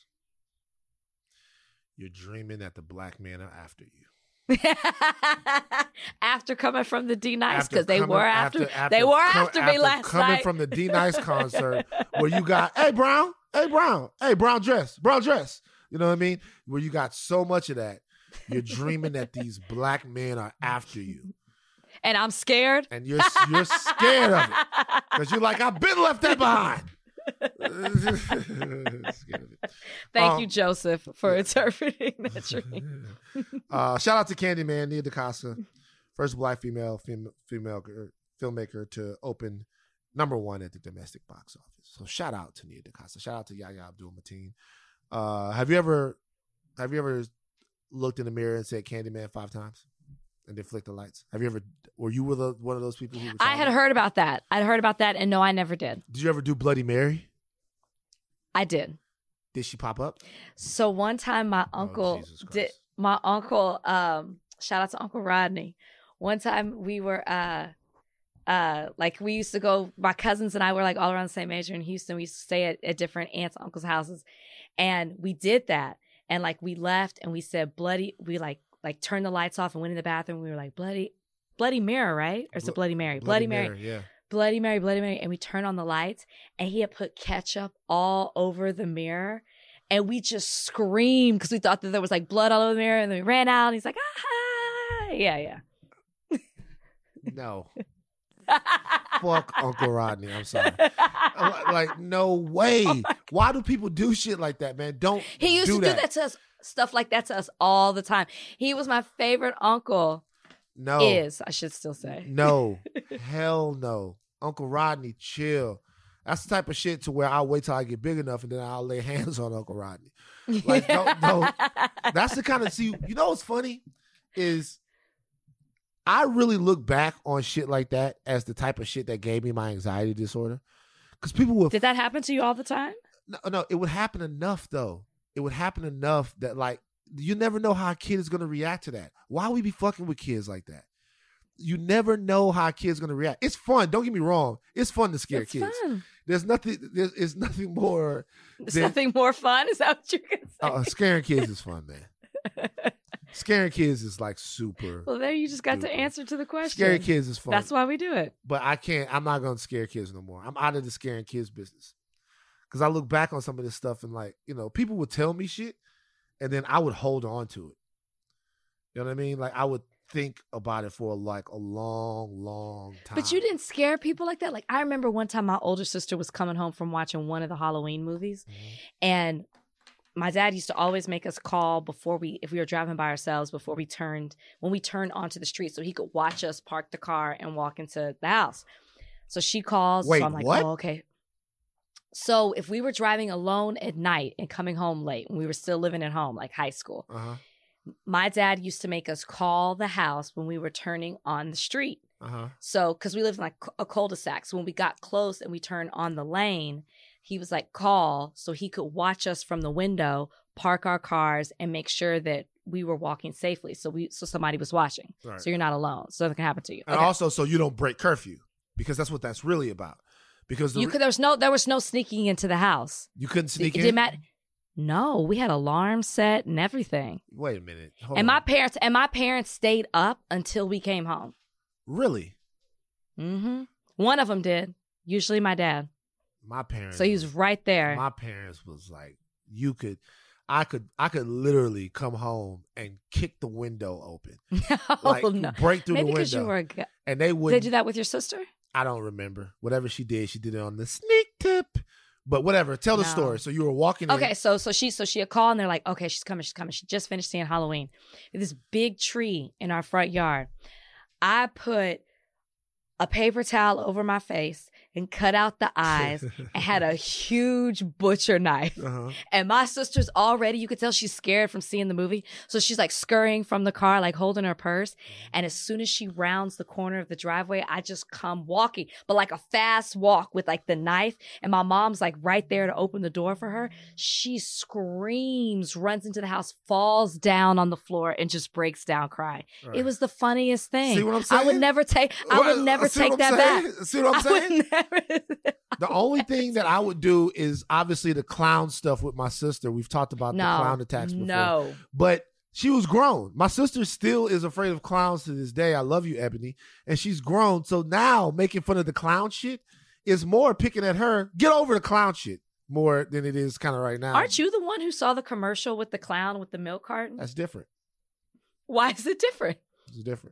You're dreaming that the black men are after you. After coming from the D Nice, After because they coming- were after, after- they were come- after me last coming night. from the D Nice concert where you got, hey Brown, hey Brown, hey Brown dress, Brown dress. You know what I mean? Where you got so much of that, you're dreaming that these black men are after you, And I'm scared. and you're you're scared of it because you're like, I've been left that behind. Scared of it. Thank Um, you, Joseph, for interpreting that dream. uh, shout out to Candyman, Nia DaCosta, first black female fem- female uh, filmmaker to open number one at the domestic box office. So shout out to Nia DaCosta. Shout out to Yahya Abdul-Mateen. Uh, have you ever have you ever looked in the mirror and said Candyman five times? and then flick the lights? Have you ever? Were you with a, one of those people who? I had heard about that. I'd heard about that, and no, I never did. Did you ever do Bloody Mary? I did. Did she pop up? So one time, my uncle oh, did. My uncle, um, shout out to Uncle Rodney. One time we were, uh, uh, like we used to go. My cousins and I were like all around the same age in Houston. We used to stay at, at different aunts, and uncles' houses, and we did that. And like we left, and we said bloody. We like like turned the lights off and went in the bathroom. We were like bloody, bloody mirror, right? Or is it Bloody Mary? Bloody, Bloody Mary. Mary, yeah. Bloody Mary, Bloody Mary. And we turned on the lights, and he had put ketchup all over the mirror. And we just screamed because we thought that there was like blood all over the mirror. And then we ran out, and he's like, ah, yeah, yeah. No. Fuck Uncle Rodney. I'm sorry. Like, no way. Oh Why do people do shit like that, man? Don't He used do to that. do that to us, stuff like that to us all the time. He was my favorite uncle. No. Is, I should still say. No. Hell no. Uncle Rodney, chill. That's the type of shit to where I'll wait till I get big enough and then I'll lay hands on Uncle Rodney. Like, don't, don't. That's the kind of, see, you know what's funny is I really look back on shit like that as the type of shit that gave me my anxiety disorder. Because people would. Did that happen to you all the time? No, no, it would happen enough, though. It would happen enough that, like, you never know how a kid is going to react to that. Why we be fucking with kids like that? You never know how a kid's going to react. It's fun. Don't get me wrong. It's fun to scare it's kids. Fun. There's nothing. There's, there's nothing more. There's than, nothing more fun. Is that what you're gonna say? Uh, scaring kids is fun, man. Scaring kids is like super. Well, there you just got super. to answer to the question. Scaring kids is fun. That's why we do it. But I can't. I'm not going to scare kids no more. I'm out of the scaring kids business. Because I look back on some of this stuff and, like, you know, people would tell me shit, and then I would hold on to it. You know what I mean? Like, I would think about it for like a long, long time. But you didn't scare people like that. Like, I remember one time my older sister was coming home from watching one of the Halloween movies, mm-hmm. and my dad used to always make us call before we, if we were driving by ourselves, before we turned, when we turned onto the street, so he could watch us park the car and walk into the house. So she calls. Wait, so I'm like, what? oh, okay. So if we were driving alone at night and coming home late, when we were still living at home, like high school, uh-huh. my dad used to make us call the house when we were turning on the street. Uh-huh. So, because we lived in like a cul-de-sac. So when we got close and we turned on the lane, he was like, call, so he could watch us from the window, park our cars, and make sure that we were walking safely. So we, so somebody was watching. Right. So you're not alone. So nothing can happen to you. And okay. also, so you don't break curfew, because that's what that's really about. Because the you could, there was no, there was no sneaking into the house. You couldn't sneak it, in. It didn't matter. No, we had alarms set and everything. Wait a minute. Hold and on. my parents and my parents stayed up until we came home. Really? Mm-hmm. One of them did. Usually my dad. My parents. So he was right there. My parents was like, you could, I could, I could literally come home and kick the window open. No, like, no. break through Maybe the because window. you were a guy. And they would. Did they do that with your sister? I don't remember. Whatever she did, she did it on the sneak tip. But whatever. Tell the No. story. So you were walking. Okay, in. so so she so she had called and they're like, okay, she's coming, she's coming. She just finished seeing Halloween. This big tree in our front yard. I put a paper towel over my face and cut out the eyes and had a huge butcher knife. Uh-huh. And my sister's already, you could tell she's scared from seeing the movie. So she's like scurrying from the car, like holding her purse. And as soon as she rounds the corner of the driveway, I just come walking, but like a fast walk with like the knife. And my mom's like right there to open the door for her. She screams, runs into the house, falls down on the floor and just breaks down crying. Right. It was the funniest thing. See what I'm saying? I would never take, I would never See take that saying? back. See what I'm saying? Never, the only thing that I would do is obviously the clown stuff with my sister. We've talked about no, the clown attacks before. No. But she was grown. My sister still is afraid of clowns to this day. I love you, Ebony. And she's grown. So now making fun of the clown shit is more picking at her. Get over the clown shit more than it is kind of right now. Aren't you the one who saw the commercial with the clown with the milk carton? That's different. Why is it different? It's different.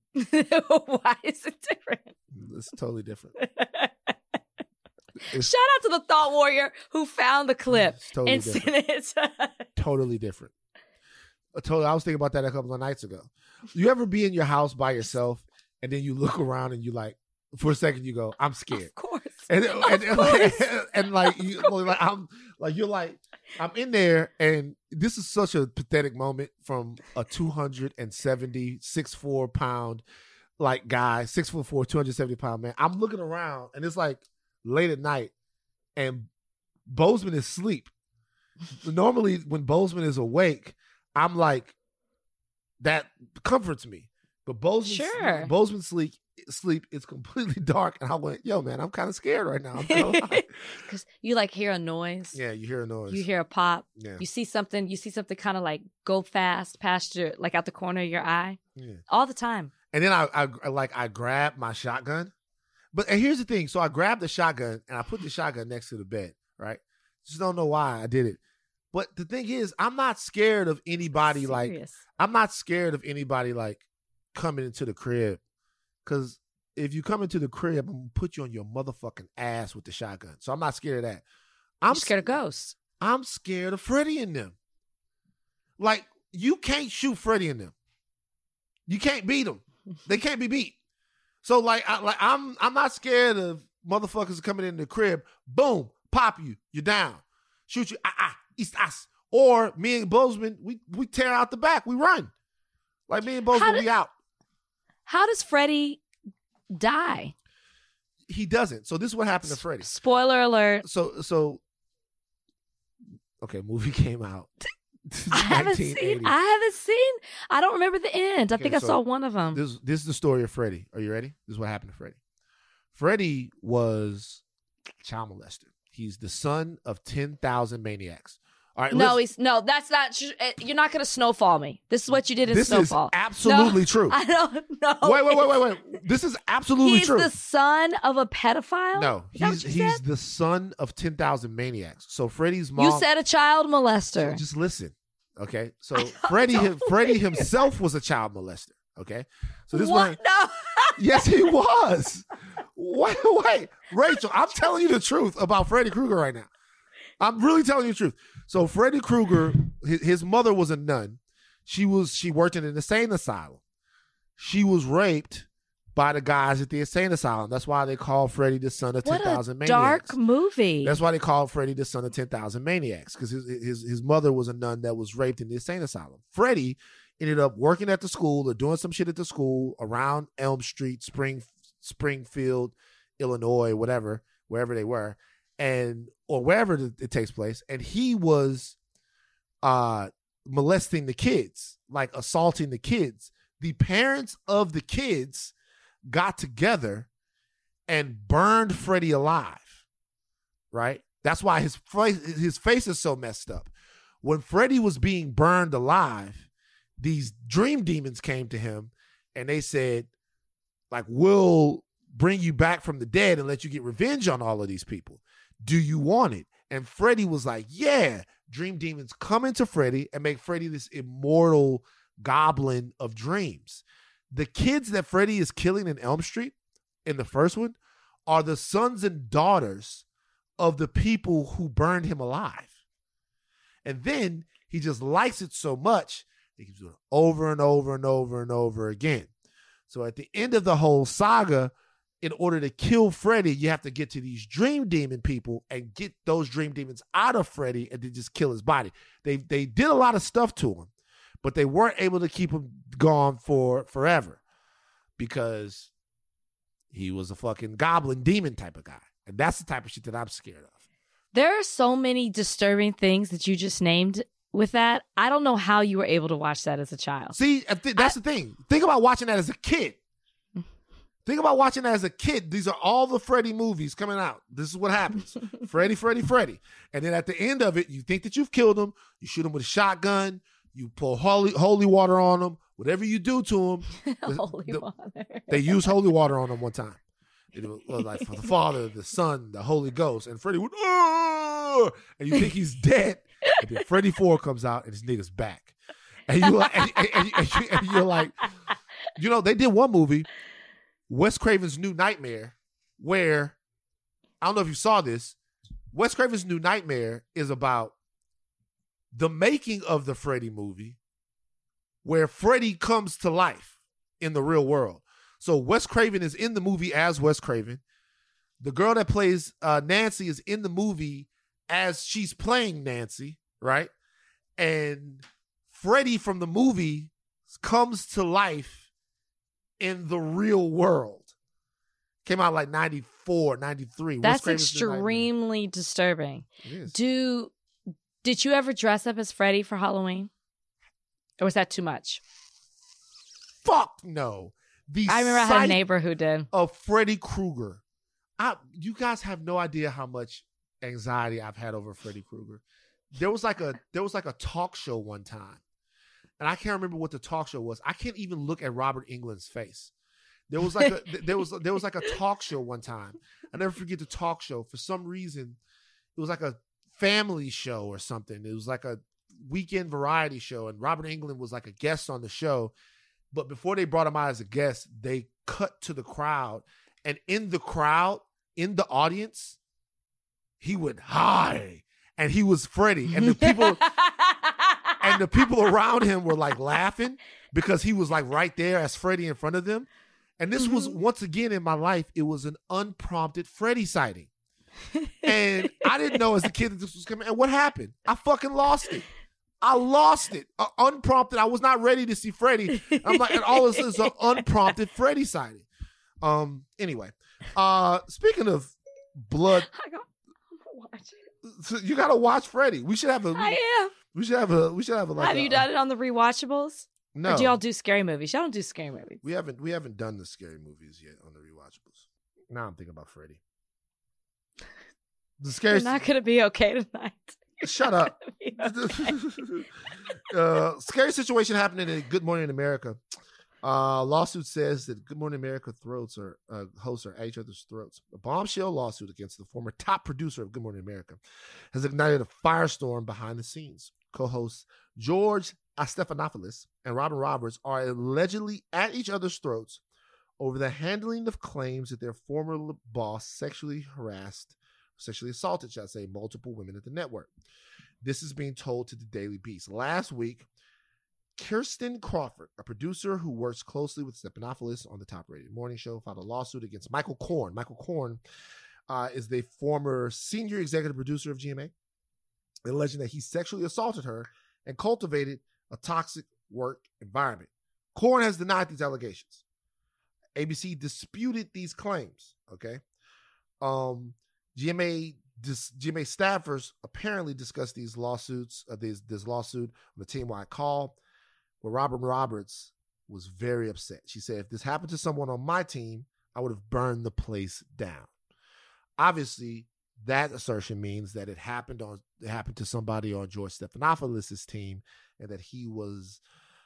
Why is it different? It's totally different. It's, Shout out to the Thought Warrior who found the clip totally and sent it. Totally different. I, totally, I was thinking about that a couple of nights ago. You ever be in your house by yourself and then you look around and you like, for a second you go, I'm scared. Of course. And, and, of and, course. and, and like, you, like I'm like you're like I'm in there, and this is such a pathetic moment from a two hundred seventy, six foot four pound like guy, six foot four, two hundred seventy pound man. I'm looking around, and it's like late at night, and Bozeman is asleep. Normally, when Bozeman is awake, I'm like, that comforts me. But Bozeman, sure. Bozeman sleep, sleep, it's completely dark. And I went, yo, man, I'm kind of scared right now. Because you like hear a noise. Yeah, you hear a noise. You hear a pop. Yeah. You see something, you see something kind of like go fast past your, like out the corner of your eye. Yeah. All the time. And then I, I, I like, I grabbed my shotgun. But and here's the thing. So I grabbed the shotgun and I put the shotgun next to the bed, right? Just don't know why I did it. But the thing is, I'm not scared of anybody like, I'm not scared of anybody like coming into the crib. Because if you come into the crib, I'm going to put you on your motherfucking ass with the shotgun. So I'm not scared of that. I'm You're scared of ghosts. I'm scared of Freddie and them. Like, you can't shoot Freddie and them. You can't beat them. They can't be beat. So like, I, like I'm I'm not scared of motherfuckers coming in the crib. Boom, pop you, you're down. Shoot you, ah ah, east us. Or me and Bozeman, we we tear out the back, we run. Like me and Bozeman, we out. How does Freddie die? He doesn't. So this is what happened to Freddie. Spoiler alert. So so okay, movie came out. I haven't seen. I haven't seen. I don't remember the end. I Okay, think I so saw one of them. This this is the story of Freddie. Are you ready? This is what happened to Freddie. Freddie was a child molester. He's the son of ten thousand maniacs. All right. No, he's no. That's not. Tr- you're not going to snowfall me. This is what you did in this Snowfall. Is absolutely no, true. I don't know. Wait, wait, wait, wait, wait. This is absolutely he's true. He's the son of a pedophile. No, he's he's the son of ten thousand maniacs. So Freddie's mom. You said a child molester. So just listen, okay? So Freddie, him, Freddie himself was a child molester. Okay, so this what? one. No. Yes, he was. Wait, wait, Rachel. I'm telling you the truth about Freddy Krueger right now. I'm really telling you the truth. So Freddy Krueger, his, his mother was a nun. She was she worked in an insane asylum. She was raped by the guys at the insane asylum. That's why they call Freddy the son of ten thousand maniacs. Dark movie. That's why they call Freddy the son of ten thousand maniacs, because his, his his mother was a nun that was raped in the insane asylum. Freddy ended up working at the school or doing some shit at the school around Elm Street, Spring Springfield, Illinois, whatever, wherever they were, and or wherever it takes place. And he was uh, molesting the kids, like assaulting the kids. The parents of the kids got together and burned Freddy alive, right? That's why his face, his face is so messed up. When Freddy was being burned alive, these dream demons came to him and they said, like, we'll bring you back from the dead and let you get revenge on all of these people. Do you want it? And Freddy was like, yeah. Dream demons come into Freddy and make Freddy this immortal goblin of dreams. The kids that Freddy is killing in Elm Street, in the first one, are the sons and daughters of the people who burned him alive. And then he just likes it so much, he keeps doing it over and over and over and over again. So at the end of the whole saga, in order to kill Freddy, you have to get to these dream demon people and get those dream demons out of Freddy and then just kill his body. They they did a lot of stuff to him, but they weren't able to keep him gone for forever because he was a fucking goblin demon type of guy. And that's the type of shit that I'm scared of. There are so many disturbing things that you just named with that. I don't know how you were able to watch that as a child. See, that's I, the thing. Think about watching that as a kid. Think about watching that as a kid. These are all the Freddy movies coming out. This is what happens. Freddy, Freddy, Freddy. And then at the end of it, you think that you've killed him. You shoot him with a shotgun. You pour holy holy water on him. Whatever you do to him. holy the, water. They used holy water on him one time. It was like for the Father, the Son, the Holy Ghost. And Freddy would, oh! And you think he's dead. And then Freddy four comes out and his nigga's back. And, you like, and, and, and, and, you, and you're like, you know, they did one movie, Wes Craven's New Nightmare, where, I don't know if you saw this, Wes Craven's New Nightmare is about the making of the Freddy movie, where Freddy comes to life in the real world. So Wes Craven is in the movie as Wes Craven. The girl that plays uh, Nancy is in the movie as she's playing Nancy. right? And Freddy from the movie comes to life in the real world. Came out like ninety-four, ninety-three. That's extremely disturbing. It is. Do did you ever dress up as Freddy for Halloween? Or was that too much? Fuck no. The I remember I had a neighbor who did. Of Freddy Krueger. I, you guys have no idea how much anxiety I've had over Freddy Krueger. There was like a there was like a talk show one time, and I can't remember what the talk show was. I can't even look at Robert Englund's face. There was like a there was there was like a talk show one time. I never forget the talk show. For some reason, it was like a family show or something. It was like a weekend variety show, and Robert Englund was like a guest on the show. But before they brought him out as a guest, they cut to the crowd, and in the crowd, in the audience, he went, "Hi," and he was Freddy, and the people and the people around him were like laughing because he was like right there as Freddy in front of them. And this mm-hmm. was once again in my life, it was an unprompted Freddy sighting, and I didn't know as a kid that this was coming. And what happened? I fucking lost it. I lost it. Uh, unprompted. I was not ready to see Freddy. I'm like, and all this is an unprompted Freddy sighting. Um. Anyway, uh, speaking of blood, I got, I'm gonna watch it. So you gotta watch Freddy. We should have a. I am. We should have a. We should have a. Like have a, you done it on the rewatchables? No. Or do y'all do scary movies? Y'all don't do scary movies. We haven't. We haven't done the scary movies yet on the rewatchables. Now I'm thinking about Freddy. The scary. You're not gonna be okay tonight. Shut up. uh, scary situation happening in Good Morning America. Uh, lawsuit says that Good Morning America throats are uh, hosts are at each other's throats. A bombshell lawsuit against the former top producer of Good Morning America has ignited a firestorm behind the scenes. Co-hosts George Stephanopoulos and Robin Roberts are allegedly at each other's throats over the handling of claims that their former boss sexually harassed, sexually assaulted, shall I say, multiple women at the network. This is being told to the Daily Beast. Last week, Kirsten Crawford, a producer who works closely with Stephanopoulos on the top-rated morning show, filed a lawsuit against Michael Korn. Michael Korn uh, is the former senior executive producer of G M A, alleging that he sexually assaulted her and cultivated a toxic work environment. Korn has denied these allegations. A B C disputed these claims, okay? Um, G M A dis, G M A staffers apparently discussed these lawsuits, uh, this, this lawsuit on the team-wide call, where Robin Roberts was very upset. She said, if this happened to someone on my team, I would have burned the place down. Obviously, that assertion means that it happened on it happened to somebody on George Stephanopoulos' team, and that he was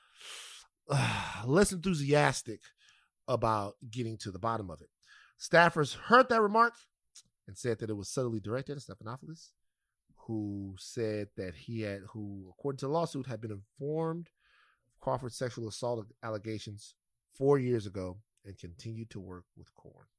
uh, less enthusiastic about getting to the bottom of it. Staffers heard that remark and said that it was subtly directed at Stephanopoulos, who said that he had, who, according to the lawsuit, had been informed of Crawford's sexual assault allegations four years ago and continued to work with Korn.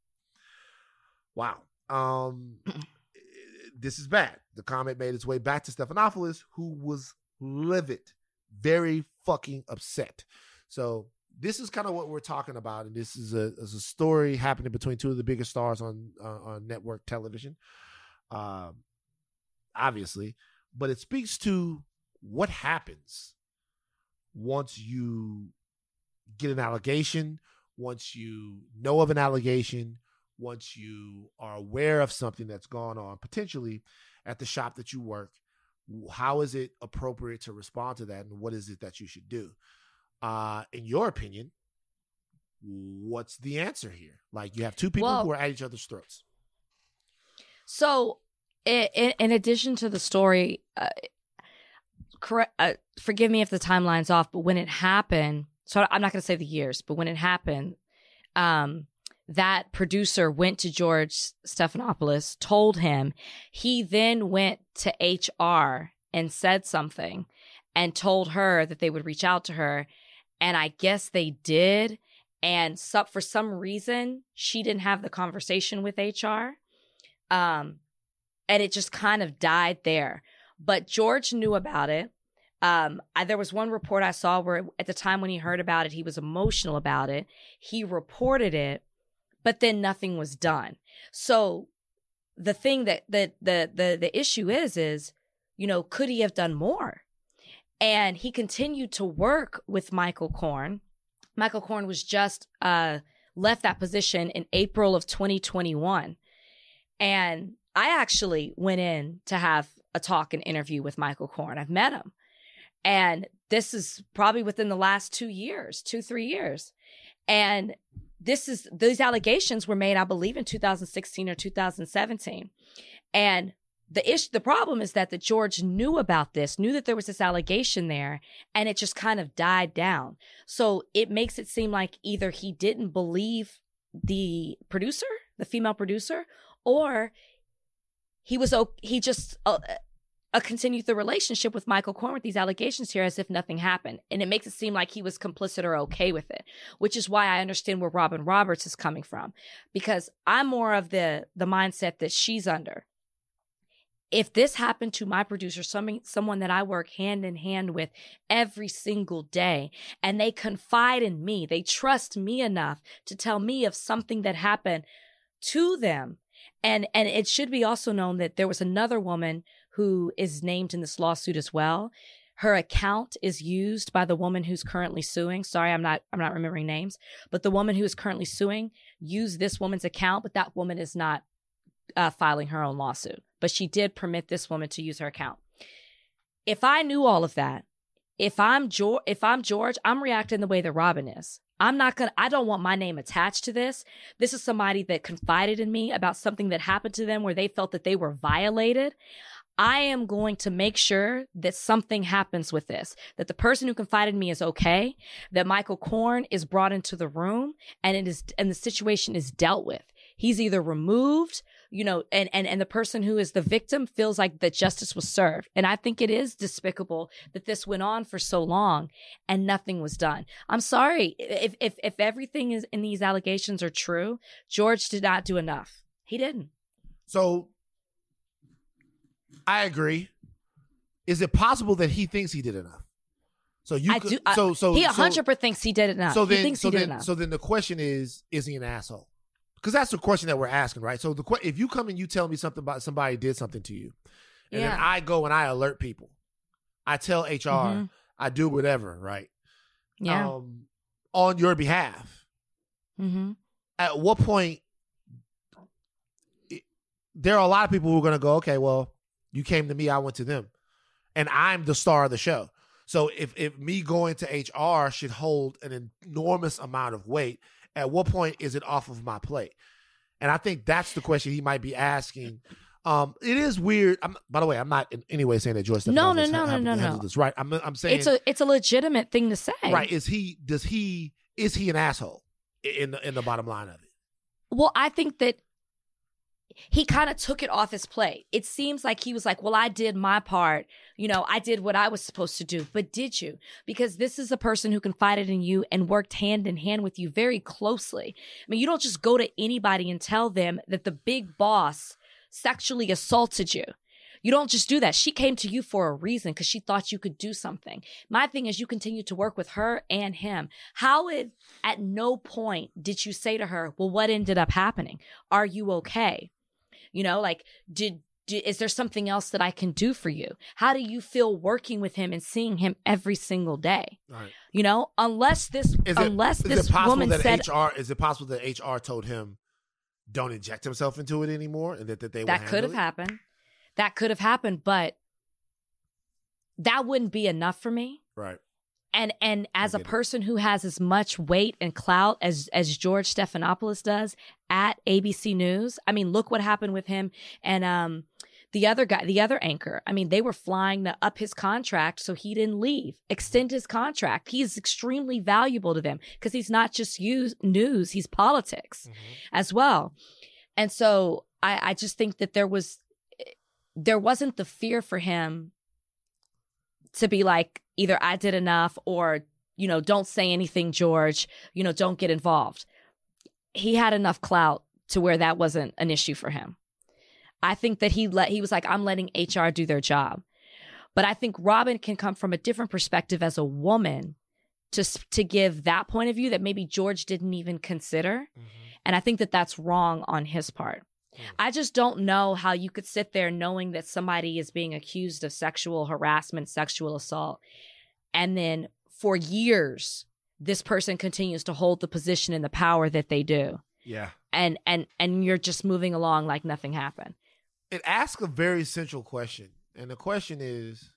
Wow. Um, this is bad. The comment made its way back to Stephanopoulos, who was livid, very fucking upset. So this is kind of what we're talking about, and this is a, is a story happening between two of the biggest stars on uh, on network television, um, obviously. But it speaks to what happens once you get an allegation, once you know of an allegation, once you are aware of something that's gone on potentially at the shop that you work. How is it appropriate to respond to that, and what is it that you should do? Uh, in your opinion, what's the answer here? Like, you have two people well, who are at each other's throats. So, in, in addition to the story, uh, correct. Uh, forgive me if the timeline's off, but when it happened, so I'm not going to say the years, but when it happened, um, that producer went to George Stephanopoulos, told him. He then went to H R and said something and told her that they would reach out to her. And I guess they did. And so, for some reason, she didn't have the conversation with H R. Um, and it just kind of died there. But George knew about it. Um, I, there was one report I saw where at the time when he heard about it, he was emotional about it. He reported it, but then nothing was done. So the thing that, that the, the, the issue is, is you know, could he have done more? And he continued to work with Michael Korn. Michael Korn was just uh, left that position in April of twenty twenty-one. And I actually went in to have a talk and interview with Michael Korn. I've met him. And this is probably within the last two years, two, three years. And this is, these allegations were made, I believe, in two thousand sixteen or two thousand seventeen. And the issue, the problem is that the George knew about this, knew that there was this allegation there, and it just kind of died down. So it makes it seem like either he didn't believe the producer, the female producer, or he was, he just uh, uh, continued the relationship with Michael Korn with these allegations here as if nothing happened. And it makes it seem like he was complicit or okay with it, which is why I understand where Robin Roberts is coming from, because I'm more of the the mindset that she's under. If this happened to my producer, some, someone that I work hand in hand with every single day, and they confide in me, they trust me enough to tell me of something that happened to them. And, and it should be also known that there was another woman who is named in this lawsuit as well. Her account is used by the woman who's currently suing. Sorry, I'm not, I'm not remembering names, but the woman who is currently suing used this woman's account, but that woman is not Uh, filing her own lawsuit, but she did permit this woman to use her account. If I knew all of that, if I'm George, if I'm George, I'm reacting the way that Robin is. I'm not gonna. I don't want my name attached to this. This is somebody that confided in me about something that happened to them where they felt that they were violated. I am going to make sure that something happens with this, that the person who confided in me is okay, that Michael Korn is brought into the room and it is, and the situation is dealt with. He's either removed, you know, and, and, and the person who is the victim feels like that justice was served. And I think it is despicable that this went on for so long and nothing was done. I'm sorry. If, if, if everything is in these allegations are true, George did not do enough. He didn't. So I agree. Is it possible that he thinks he did enough? So you I could, do, I, so, so, he one hundred percent so, thinks he did enough. So then, he thinks so he did then, enough. So then the question is, is he an asshole? Because that's the question that we're asking, right? So the if you come and you tell me something about somebody did something to you, and yeah. then I go and I alert people, I tell H R, mm-hmm. I do whatever, right? Yeah. Um, on your behalf. Mm-hmm. At what point, it, there are a lot of people who are going to go, okay, well, you came to me, I went to them, and I'm the star of the show. So if if me going to H R should hold an enormous amount of weight, at what point is it off of my plate? And I think that's the question he might be asking. Um, it is weird. I'm, by the way, I'm not in any way saying that George Stephanopoulos no, no, no, no, no, no. this right. I'm, I'm saying it's a it's a legitimate thing to say. Right? Is he? Does he? Is he an asshole? In the in the bottom line of it. Well, I think that he kind of took it off his plate. It seems like he was like, well, I did my part. You know, I did what I was supposed to do. But did you? Because this is a person who confided in you and worked hand in hand with you very closely. I mean, you don't just go to anybody and tell them that the big boss sexually assaulted you. You don't just do that. She came to you for a reason because she thought you could do something. My thing is you continue to work with her and him. How it, at no point did you say to her, well, what ended up happening? Are you okay? You know, like, did, did is there something else that I can do for you? How do you feel working with him and seeing him every single day? Right. You know, unless this, is it, unless is this it possible woman that said, H R, is it possible that H R told him don't inject himself into it anymore, and that, that they that could have it? happened. That could have happened, but that wouldn't be enough for me. Right. And and as a person who has as much weight and clout as as George Stephanopoulos does at A B C News, I mean, look what happened with him and um the other guy, the other anchor. I mean, they were flying to up his contract so he didn't leave, extend his contract. He is extremely valuable to them because he's not just use, news, he's politics mm-hmm. as well. And so I, I just think that there was, there wasn't the fear for him to be like, either I did enough or, you know, don't say anything, George, you know, don't get involved. He had enough clout to where that wasn't an issue for him. I think that he let, he was like, I'm letting H R do their job. But I think Robin can come from a different perspective as a woman to, to give that point of view that maybe George didn't even consider. Mm-hmm. And I think that that's wrong on his part. I just don't know how you could sit there knowing that somebody is being accused of sexual harassment, sexual assault, and then for years, this person continues to hold the position and the power that they do. Yeah. And and and you're just moving along like nothing happened. It asks a very central question. And the question is,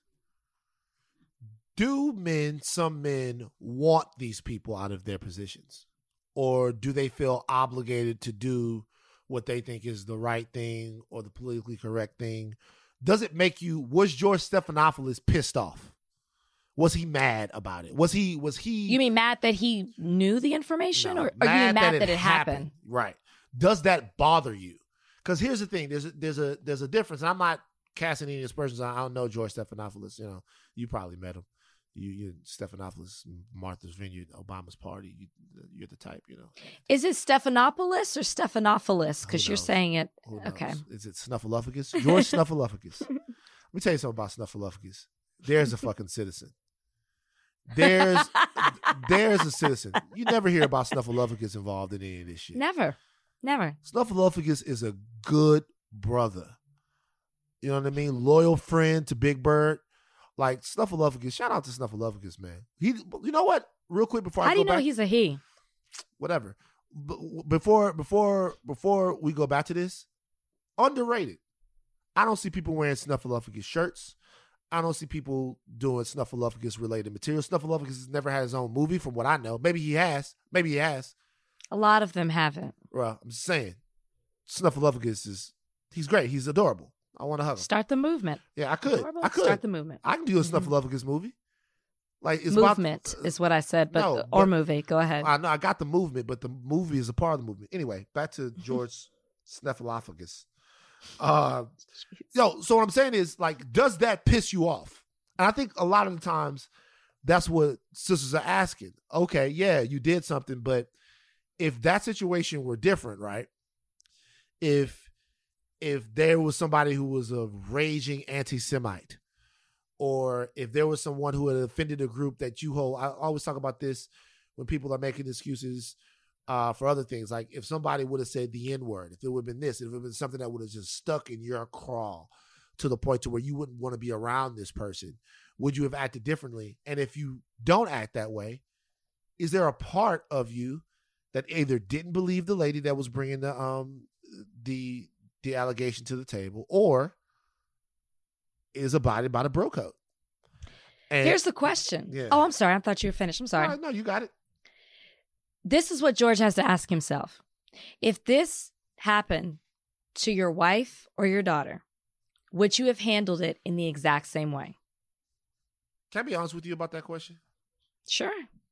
do men, some men, want these people out of their positions? Or do they feel obligated to do what they think is the right thing or the politically correct thing? Does it make you, was George Stephanopoulos pissed off? Was he mad about it? Was he, was he? You mean mad that he knew the information no, or, or you mean mad that it, that it happened? happened? Right. Does that bother you? Because here's the thing, there's a, there's a, there's a difference. And I'm not casting any aspersions. I don't know George Stephanopoulos. You know, you probably met him. You, you Stephanopoulos, Martha's Vineyard, Obama's party. You, you're the type, you know. Is it Stephanopoulos or Stephanopoulos? Because you're saying it. Okay. Is it Snuffleupagus? George Snuffleupagus. Let me tell you something about Snuffleupagus. There's a fucking citizen. There's there's a citizen. You never hear about Snuffleupagus involved in any of this shit. Never. Never. Snuffleupagus is a good brother. You know what I mean? Loyal friend to Big Bird. Like Snuffleupagus, shout out to Snuffleupagus, man. He, you know what? Real quick before How I do go you know back, he's a he? Whatever. B- before before before we go back to this, underrated. I don't see people wearing Snuffleupagus shirts. I don't see people doing Snuffleupagus related material. Snuffleupagus has never had his own movie, from what I know. Maybe he has. Maybe he has. A lot of them haven't. Well, I'm just saying, Snuffleupagus is he's great. He's adorable. I want to hug him. Start the movement. Yeah, I could. Adorable? I could Start the movement. I can do a Snuffleupagus mm-hmm. movie. Like it's movement about, uh, is what I said, but no, or but, movie. Go ahead. I know I got the movement, but the movie is a part of the movement. Anyway, back to George Snuffleupagus. Uh, yo, so what I'm saying is, like, does that piss you off? And I think a lot of the times that's what sisters are asking. Okay, yeah, you did something, but if that situation were different, right? If if there was somebody who was a raging anti-Semite, or if there was someone who had offended a group that you hold, I always talk about this when people are making excuses uh, for other things. Like if somebody would have said the N-word, if it would have been this, if it would have been something that would have just stuck in your craw to the point to where you wouldn't want to be around this person, would you have acted differently? And if you don't act that way, is there a part of you that either didn't believe the lady that was bringing the um the the allegation to the table, or is abided by the bro code? And here's the question. Yeah. Oh, I'm sorry. I thought you were finished. I'm sorry. No, no, you got it. This is what George has to ask himself. If this happened to your wife or your daughter, would you have handled it in the exact same way? Can I be honest with you about that question? Sure.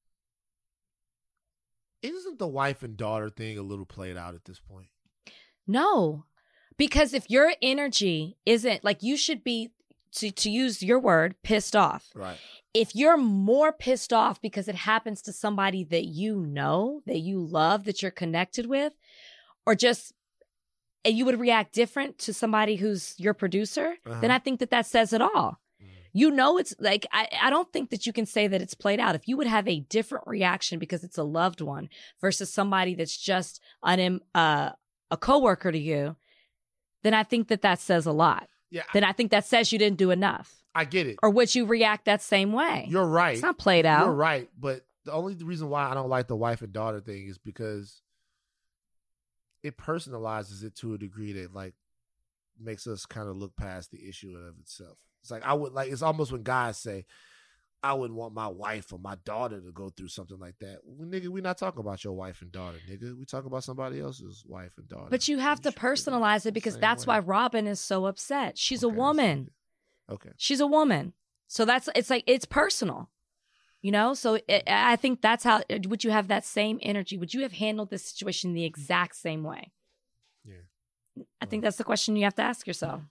Isn't the wife and daughter thing a little played out at this point? No, because if your energy isn't like, you should be, to, to use your word, pissed off. Right. If you're more pissed off because it happens to somebody that you know, that you love, that you're connected with, or just, and you would react different to somebody who's your producer, uh-huh. then I think that that says it all. You know, it's like, I, I don't think that you can say that it's played out. If you would have a different reaction because it's a loved one versus somebody that's just an, uh, a coworker to you, then I think that that says a lot. Yeah. Then I think that says you didn't do enough. I get it. Or would you react that same way? You're right. It's not played out. You're right. But the only reason why I don't like the wife and daughter thing is because it personalizes it to a degree that, like, makes us kind of look past the issue of itself. It's like, I would like, it's almost when guys say, I wouldn't want my wife or my daughter to go through something like that. Well, nigga, we're not talking about your wife and daughter, nigga. We talking about somebody else's wife and daughter. But you have to personalize it because that's why Robin is so upset. She's a woman. Okay. She's a woman. So that's, it's like, it's personal, you know? So it, I think that's how, would you have that same energy? Would you have handled this situation the exact same way? Yeah. I think that's the question you have to ask yourself.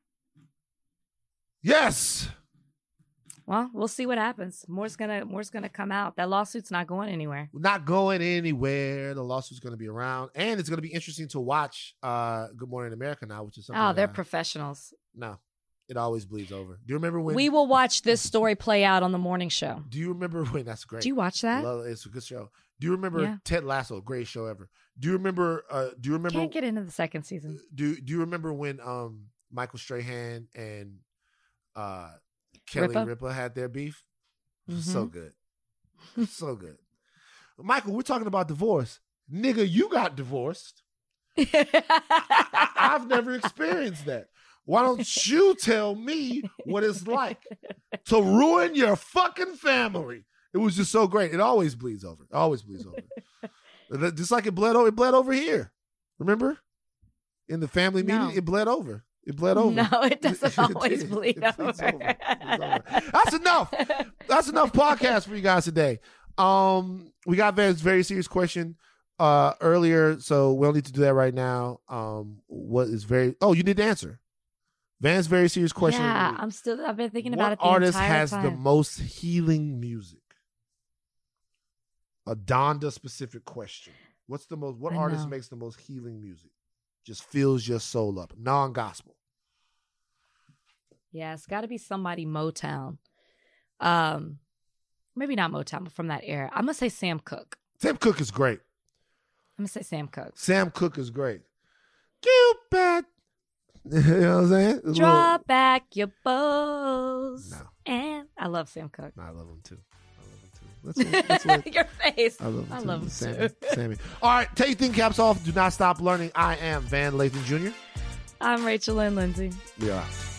Yes. Well, we'll see what happens. More's gonna more's gonna come out. That lawsuit's not going anywhere. Not going anywhere. The lawsuit's gonna be around, and it's gonna be interesting to watch uh, Good Morning America now, which is something. Oh, they're uh, professionals. No, It always bleeds over. Do you remember when We will watch this story play out on the morning show. Do you remember when? That's great. Do you watch that? Love, it's a good show. Do you remember Yeah. Ted Lasso? Greatest show ever. Do you remember? Uh, do you remember? Can't get into the second season. Do Do you remember when um Michael Strahan and uh Kelly Ripa? Ripa had their beef? Mhm. So good, so good. Michael, we're talking about divorce, nigga. You got divorced. I, I've never experienced that. Why don't you tell me what it's like to ruin your fucking family? It was just so great. It always bleeds over. It always bleeds over. Just like it bled over. It bled over here. Remember? In the family meeting, No. it bled over. It bled over. No, it doesn't It always did. bleed It over. bleeds over. It bleeds over. That's enough. That's enough podcast for you guys today. Um, we got Van's very serious question uh earlier, so we don't need to do that right now. Um, what is very? Oh, you did answer. Van's very serious question. Yeah, I'm still. I've been thinking What about it the artist entire has time. the most healing music? A Donda specific question. What's the most? What I artist know. makes the most healing music? Just fills your soul up. Non-gospel. Yeah, it's got to be somebody Motown. Um, maybe not Motown, but from that era. I'm gonna say Sam Cooke. Sam Cooke is great. I'm gonna say Sam Cooke. Sam Cooke is great. Cupid. You know what I'm saying? It's a Draw little- back your bows. No. And I love Sam Cooke. I love him too. I love him too. That's what, that's what, Your face. I love him I too. love him Sammy, too. Sammy. All right, take your thing caps off. Do not stop learning. I am Van Lathan Junior I'm Rachel Lynn Lindsay. We are out.